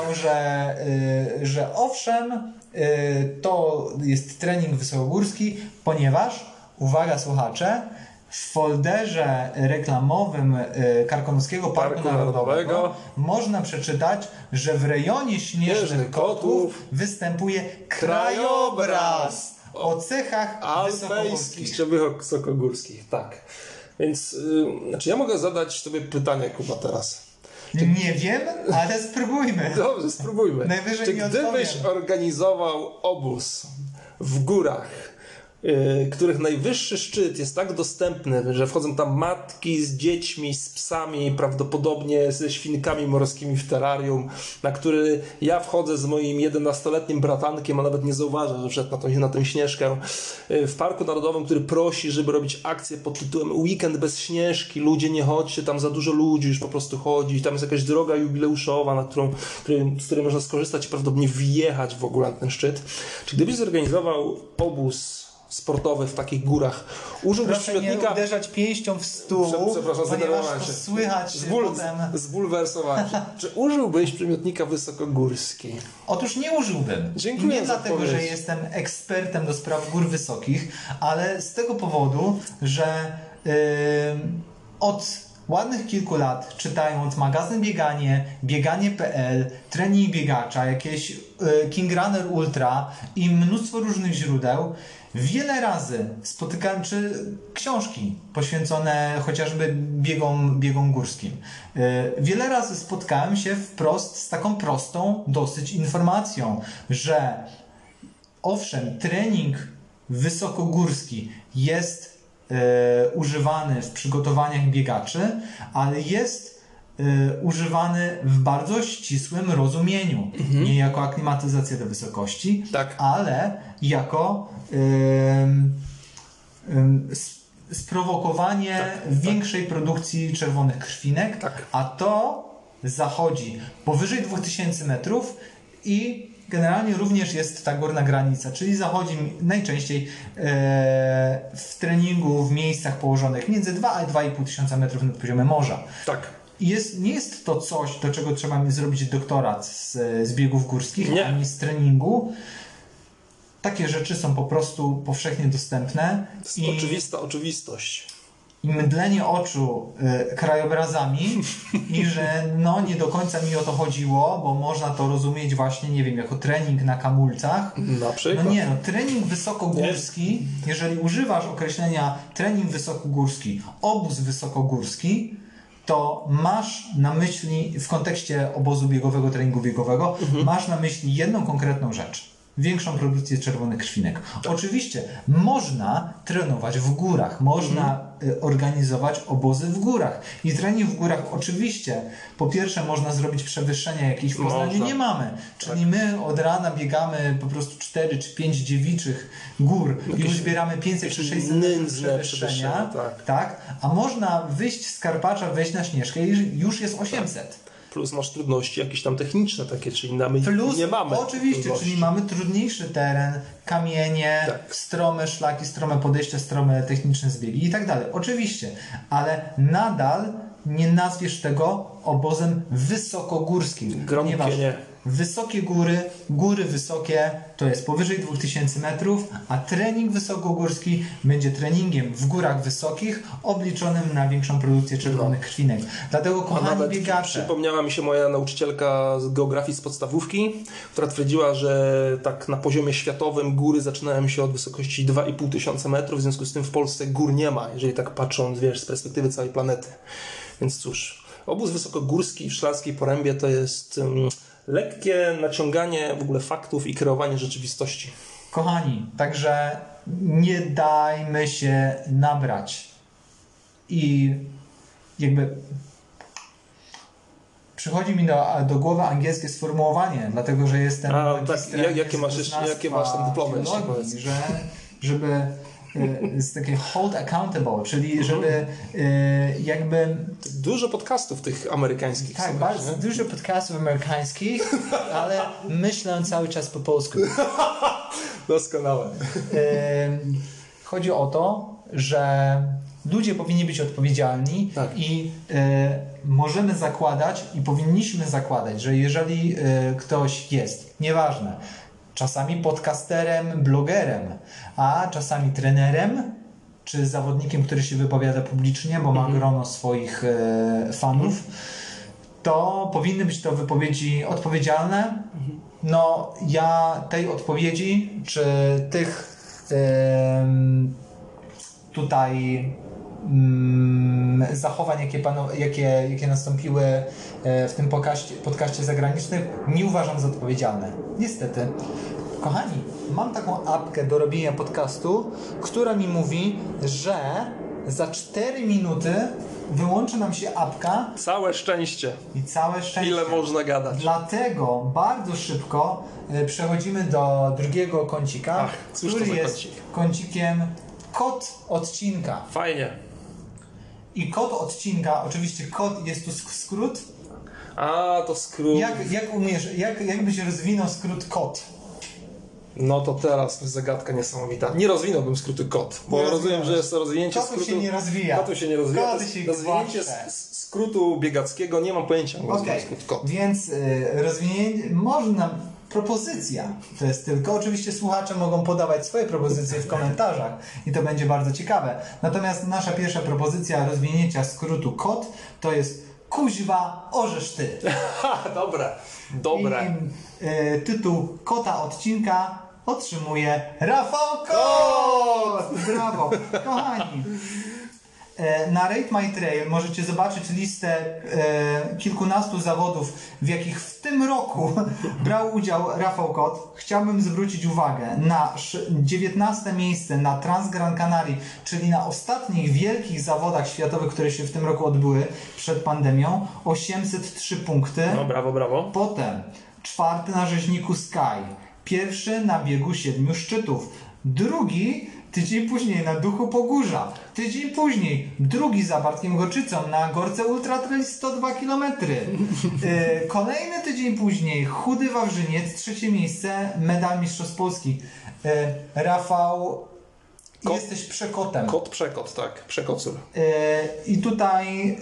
że owszem, to jest trening wysokogórski, ponieważ, uwaga słuchacze, w folderze reklamowym Karkonoskiego Parku Narodowego można przeczytać, że w rejonie Śnieżnych Kotów występuje krajobraz o cechach alpejskich czy wysokogórskich. Tak. Więc ja mogę zadać tobie pytanie, Kuba, teraz. Nie wiem, ale spróbujmy. Dobrze, spróbujmy. Najwyżej Czy nie gdybyś odpowiem. organizował obóz w górach, których najwyższy szczyt jest tak dostępny, że wchodzą tam matki z dziećmi, z psami, prawdopodobnie ze świnkami morskimi w terrarium, na który ja wchodzę z moim 11-letnim bratankiem, a nawet nie zauważę, że wszedł na tę Śnieżkę, w Parku Narodowym, który prosi, żeby robić akcję pod tytułem Weekend bez Śnieżki, ludzie nie chodźcie, tam za dużo ludzi już po prostu chodzi, tam jest jakaś droga jubileuszowa, z której można skorzystać i prawdopodobnie wjechać w ogóle na ten szczyt. Czy gdybyś zorganizował obóz sportowy w takich górach, użyłbyś przymiotnika... nie uderzać pięścią w stół, ponieważ to słychać potem... Zbulwersowałem się. Czy użyłbyś przymiotnika wysokogórski? Otóż nie użyłbym. Dziękuję. Nie dlatego, że jestem ekspertem do spraw gór wysokich, ale z tego powodu, że od ładnych kilku lat, czytając magazyn Bieganie, bieganie.pl, trening biegacza, jakieś King Runner Ultra i mnóstwo różnych źródeł, wiele razy spotykałem, czy książki poświęcone chociażby biegom górskim. Wiele razy spotkałem się wprost z taką prostą dosyć informacją, że owszem, trening wysokogórski jest używany w przygotowaniach biegaczy, ale jest używany w bardzo ścisłym rozumieniu. Nie jako aklimatyzacja do wysokości, ale jako sprowokowanie większej produkcji czerwonych krwinek, a to zachodzi powyżej 2000 metrów i generalnie również jest ta górna granica, czyli zachodzi najczęściej w treningu w miejscach położonych między 2 a 2,5 tysiąca metrów nad poziomem morza. Tak. Nie jest to coś, do czego trzeba zrobić doktorat z biegów górskich, ani z treningu. Takie rzeczy są po prostu powszechnie dostępne. To jest oczywista oczywistość. I mydlenie oczu krajobrazami i że nie do końca mi o to chodziło, bo można to rozumieć właśnie, nie wiem, jako trening na kamulcach. Na przykład. Trening wysokogórski, jeżeli używasz określenia trening wysokogórski, obóz wysokogórski, to masz na myśli, w kontekście obozu biegowego, treningu biegowego, masz na myśli jedną konkretną rzecz. większą produkcję czerwonych krwinek. Oczywiście można trenować w górach, można organizować obozy w górach. I trening w górach oczywiście, po pierwsze można zrobić przewyższenia, jakich w Poznaniu nie mamy. Czyli my od rana biegamy po prostu 4 czy 5 dziewiczych gór i już zbieramy 500 czy 600 przewyższenia. Tak. A można wyjść z Karpacza, wejść na Śnieżkę i już jest 800. Plus masz trudności jakieś tam techniczne takie, czyli my nie mamy. Oczywiście, trudności. czyli mamy trudniejszy teren, kamienie, strome szlaki, strome podejścia, strome techniczne zbiegi i tak dalej. Oczywiście, ale nadal nie nazwiesz tego obozem wysokogórskim. Ponieważ wysokie góry wysokie to jest powyżej 2000 metrów, a trening wysokogórski będzie treningiem w górach wysokich obliczonym na większą produkcję czerwonych krwinek. Dlatego, kochani biegacze... Przypomniała mi się moja nauczycielka z geografii z podstawówki, która twierdziła, że tak na poziomie światowym góry zaczynają się od wysokości 2500 metrów, w związku z tym w Polsce gór nie ma, jeżeli tak patrząc, z perspektywy całej planety. Więc cóż, obóz wysokogórski w Szklarskiej Porębie to jest... lekkie naciąganie w ogóle faktów i kreowanie rzeczywistości. Kochani, także nie dajmy się nabrać. I jakby przychodzi mi do głowy angielskie sformułowanie, dlatego że jestem jakie masz tam dyplomy? Żeby jest takie hold accountable, czyli żeby jakby... Dużo podcastów tych amerykańskich. Tak, bardzo dużo podcastów amerykańskich, ale myślę cały czas po polsku. Doskonałe. Chodzi o to, że ludzie powinni być odpowiedzialni i możemy zakładać i powinniśmy zakładać, że jeżeli ktoś jest, nieważne, czasami podcasterem, blogerem, a czasami trenerem, czy zawodnikiem, który się wypowiada publicznie, bo ma grono swoich fanów, to powinny być to wypowiedzi odpowiedzialne. No, ja tej odpowiedzi, czy tych tutaj zachowań, jakie nastąpiły w tym podcaście zagranicznym, nie uważam za odpowiedzialne. Niestety. Kochani, mam taką apkę do robienia podcastu, która mi mówi, że za 4 minuty wyłączy nam się apka. Całe szczęście. I całe szczęście. Ile można gadać. Dlatego bardzo szybko przechodzimy do drugiego kącika, który jest kącikiem kod odcinka. Fajnie. I kod odcinka, oczywiście kod jest tu skrót. A, to skrót. Jak byś rozwinął skrót kod? No to teraz zagadka niesamowita. Nie rozwinąłbym skrótu KOT, bo rozumiem, że jest to rozwinięcie skrótu... Kotu się nie rozwija. Kotu się nie rozwija. Rozwinięcie skrótu biegackiego, nie mam pojęcia. Skrót KOT. Więc rozwinięcie... Można... Propozycja to jest tylko. Oczywiście słuchacze mogą podawać swoje propozycje w komentarzach i to będzie bardzo ciekawe. Natomiast nasza pierwsza propozycja rozwinięcia skrótu KOT to jest kuźwa, orzesz ty. Dobre. I tytuł kota odcinka otrzymuje Rafał Kot! Brawo! Kochani, na Rate My Trail możecie zobaczyć listę kilkunastu zawodów, w jakich w tym roku brał udział Rafał Kot. Chciałbym zwrócić uwagę na 19 miejsce na Trans Gran Canaria, czyli na ostatnich wielkich zawodach światowych, które się w tym roku odbyły przed pandemią. 803 punkty. No, brawo. Potem 4. na Rzeźniku Sky. 1. na biegu 7 szczytów. 2. tydzień później na Duchu Pogórza. Tydzień później 2. za Bartkiem Gorczycą na Gorce Ultra Trail 102 km. Kolejny tydzień później Chudy Wawrzyniec, 3. miejsce, medal Mistrzostw Polski. Rafał, jesteś przekotem. Przekot, tak. Przekocur. I tutaj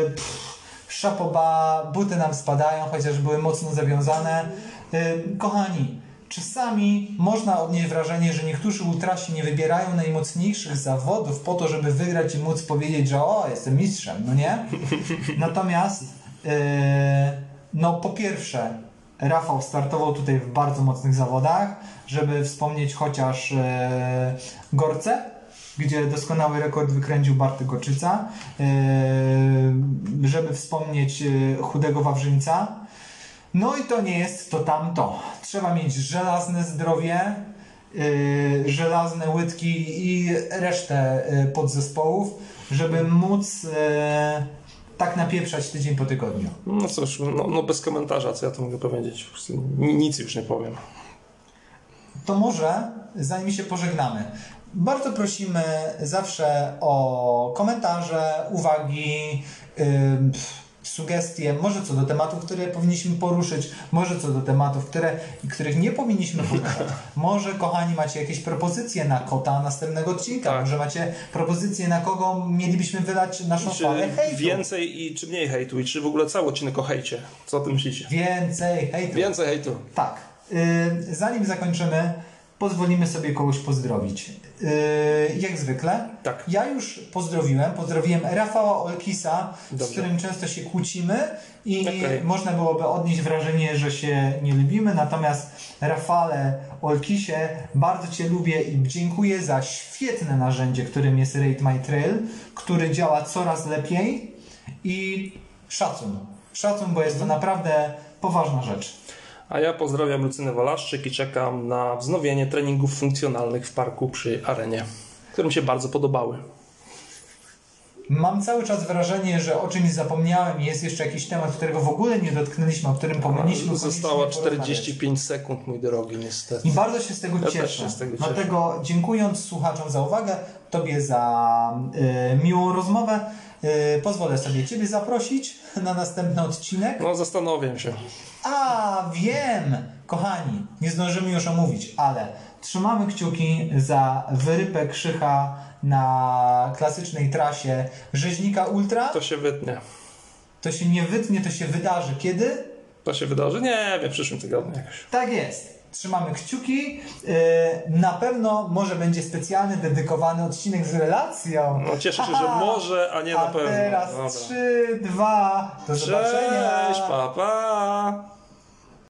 szapoba, buty nam spadają, chociaż były mocno zawiązane. Kochani, czasami można odnieść wrażenie, że niektórzy ultrasi nie wybierają najmocniejszych zawodów po to, żeby wygrać i móc powiedzieć, że jestem mistrzem, no nie? Natomiast no po pierwsze Rafał startował tutaj w bardzo mocnych zawodach, żeby wspomnieć chociaż Gorce, gdzie doskonały rekord wykręcił Bartek Gorczyca, żeby wspomnieć Chudego Wawrzyńca. No i to nie jest to tamto. Trzeba mieć żelazne zdrowie, żelazne łydki i resztę podzespołów, żeby móc tak napieprzać tydzień po tygodniu. No cóż, no bez komentarza, co ja tu mogę powiedzieć. Po prostu nic już nie powiem. To może, zanim się pożegnamy, bardzo prosimy zawsze o komentarze, uwagi, sugestie, może co do tematów, które powinniśmy poruszyć, może co do tematów, których nie powinniśmy poruszać. Może, kochani, macie jakieś propozycje na kota następnego odcinka, tak. Może macie propozycje, na kogo mielibyśmy wylać naszą falę hejtu. Więcej czy mniej hejtu i czy w ogóle cały odcinek o hejcie. Co o tym myślicie? Więcej hejtu. Więcej hejtu. Tak. Zanim zakończymy, pozwolimy sobie kogoś pozdrowić. Jak zwykle. Tak. Ja już pozdrowiłem Rafała Olkisa, Dobrze. z którym często się kłócimy i Okej. można byłoby odnieść wrażenie, że się nie lubimy. Natomiast Rafale Olkisie, bardzo Cię lubię i dziękuję za świetne narzędzie, którym jest Rate My Trail, który działa coraz lepiej i szacun. Szacun, bo jest to naprawdę poważna rzecz. A ja pozdrawiam Lucynę Walaszczyk i czekam na wznowienie treningów funkcjonalnych w parku przy Arenie, które mi się bardzo podobały. Mam cały czas wrażenie, że o czymś zapomniałem i jest jeszcze jakiś temat, którego w ogóle nie dotknęliśmy, o którym powinniśmy Została koniecznie porozmawiać. 45 sekund, mój drogi, niestety. I bardzo się z tego Ja też cieszę. się z tego cieszę. Dlatego dziękując słuchaczom za uwagę, Tobie za miłą rozmowę, pozwolę sobie Ciebie zaprosić na następny odcinek. No, zastanowię się. A, wiem! Kochani, nie zdążymy już omówić, ale trzymamy kciuki za wyrypę Krzycha na klasycznej trasie Rzeźnika Ultra. To się wytnie. To się nie wytnie, to się wydarzy. Kiedy? To się wydarzy? Nie wiem, w przyszłym tygodniu jakoś. Tak jest. Trzymamy kciuki. Na pewno może będzie specjalny, dedykowany odcinek z relacją. No, cieszę się, że może, a nie na pewno. A teraz Dobra. 3, 2, do zobaczenia. Cześć, pa, pa.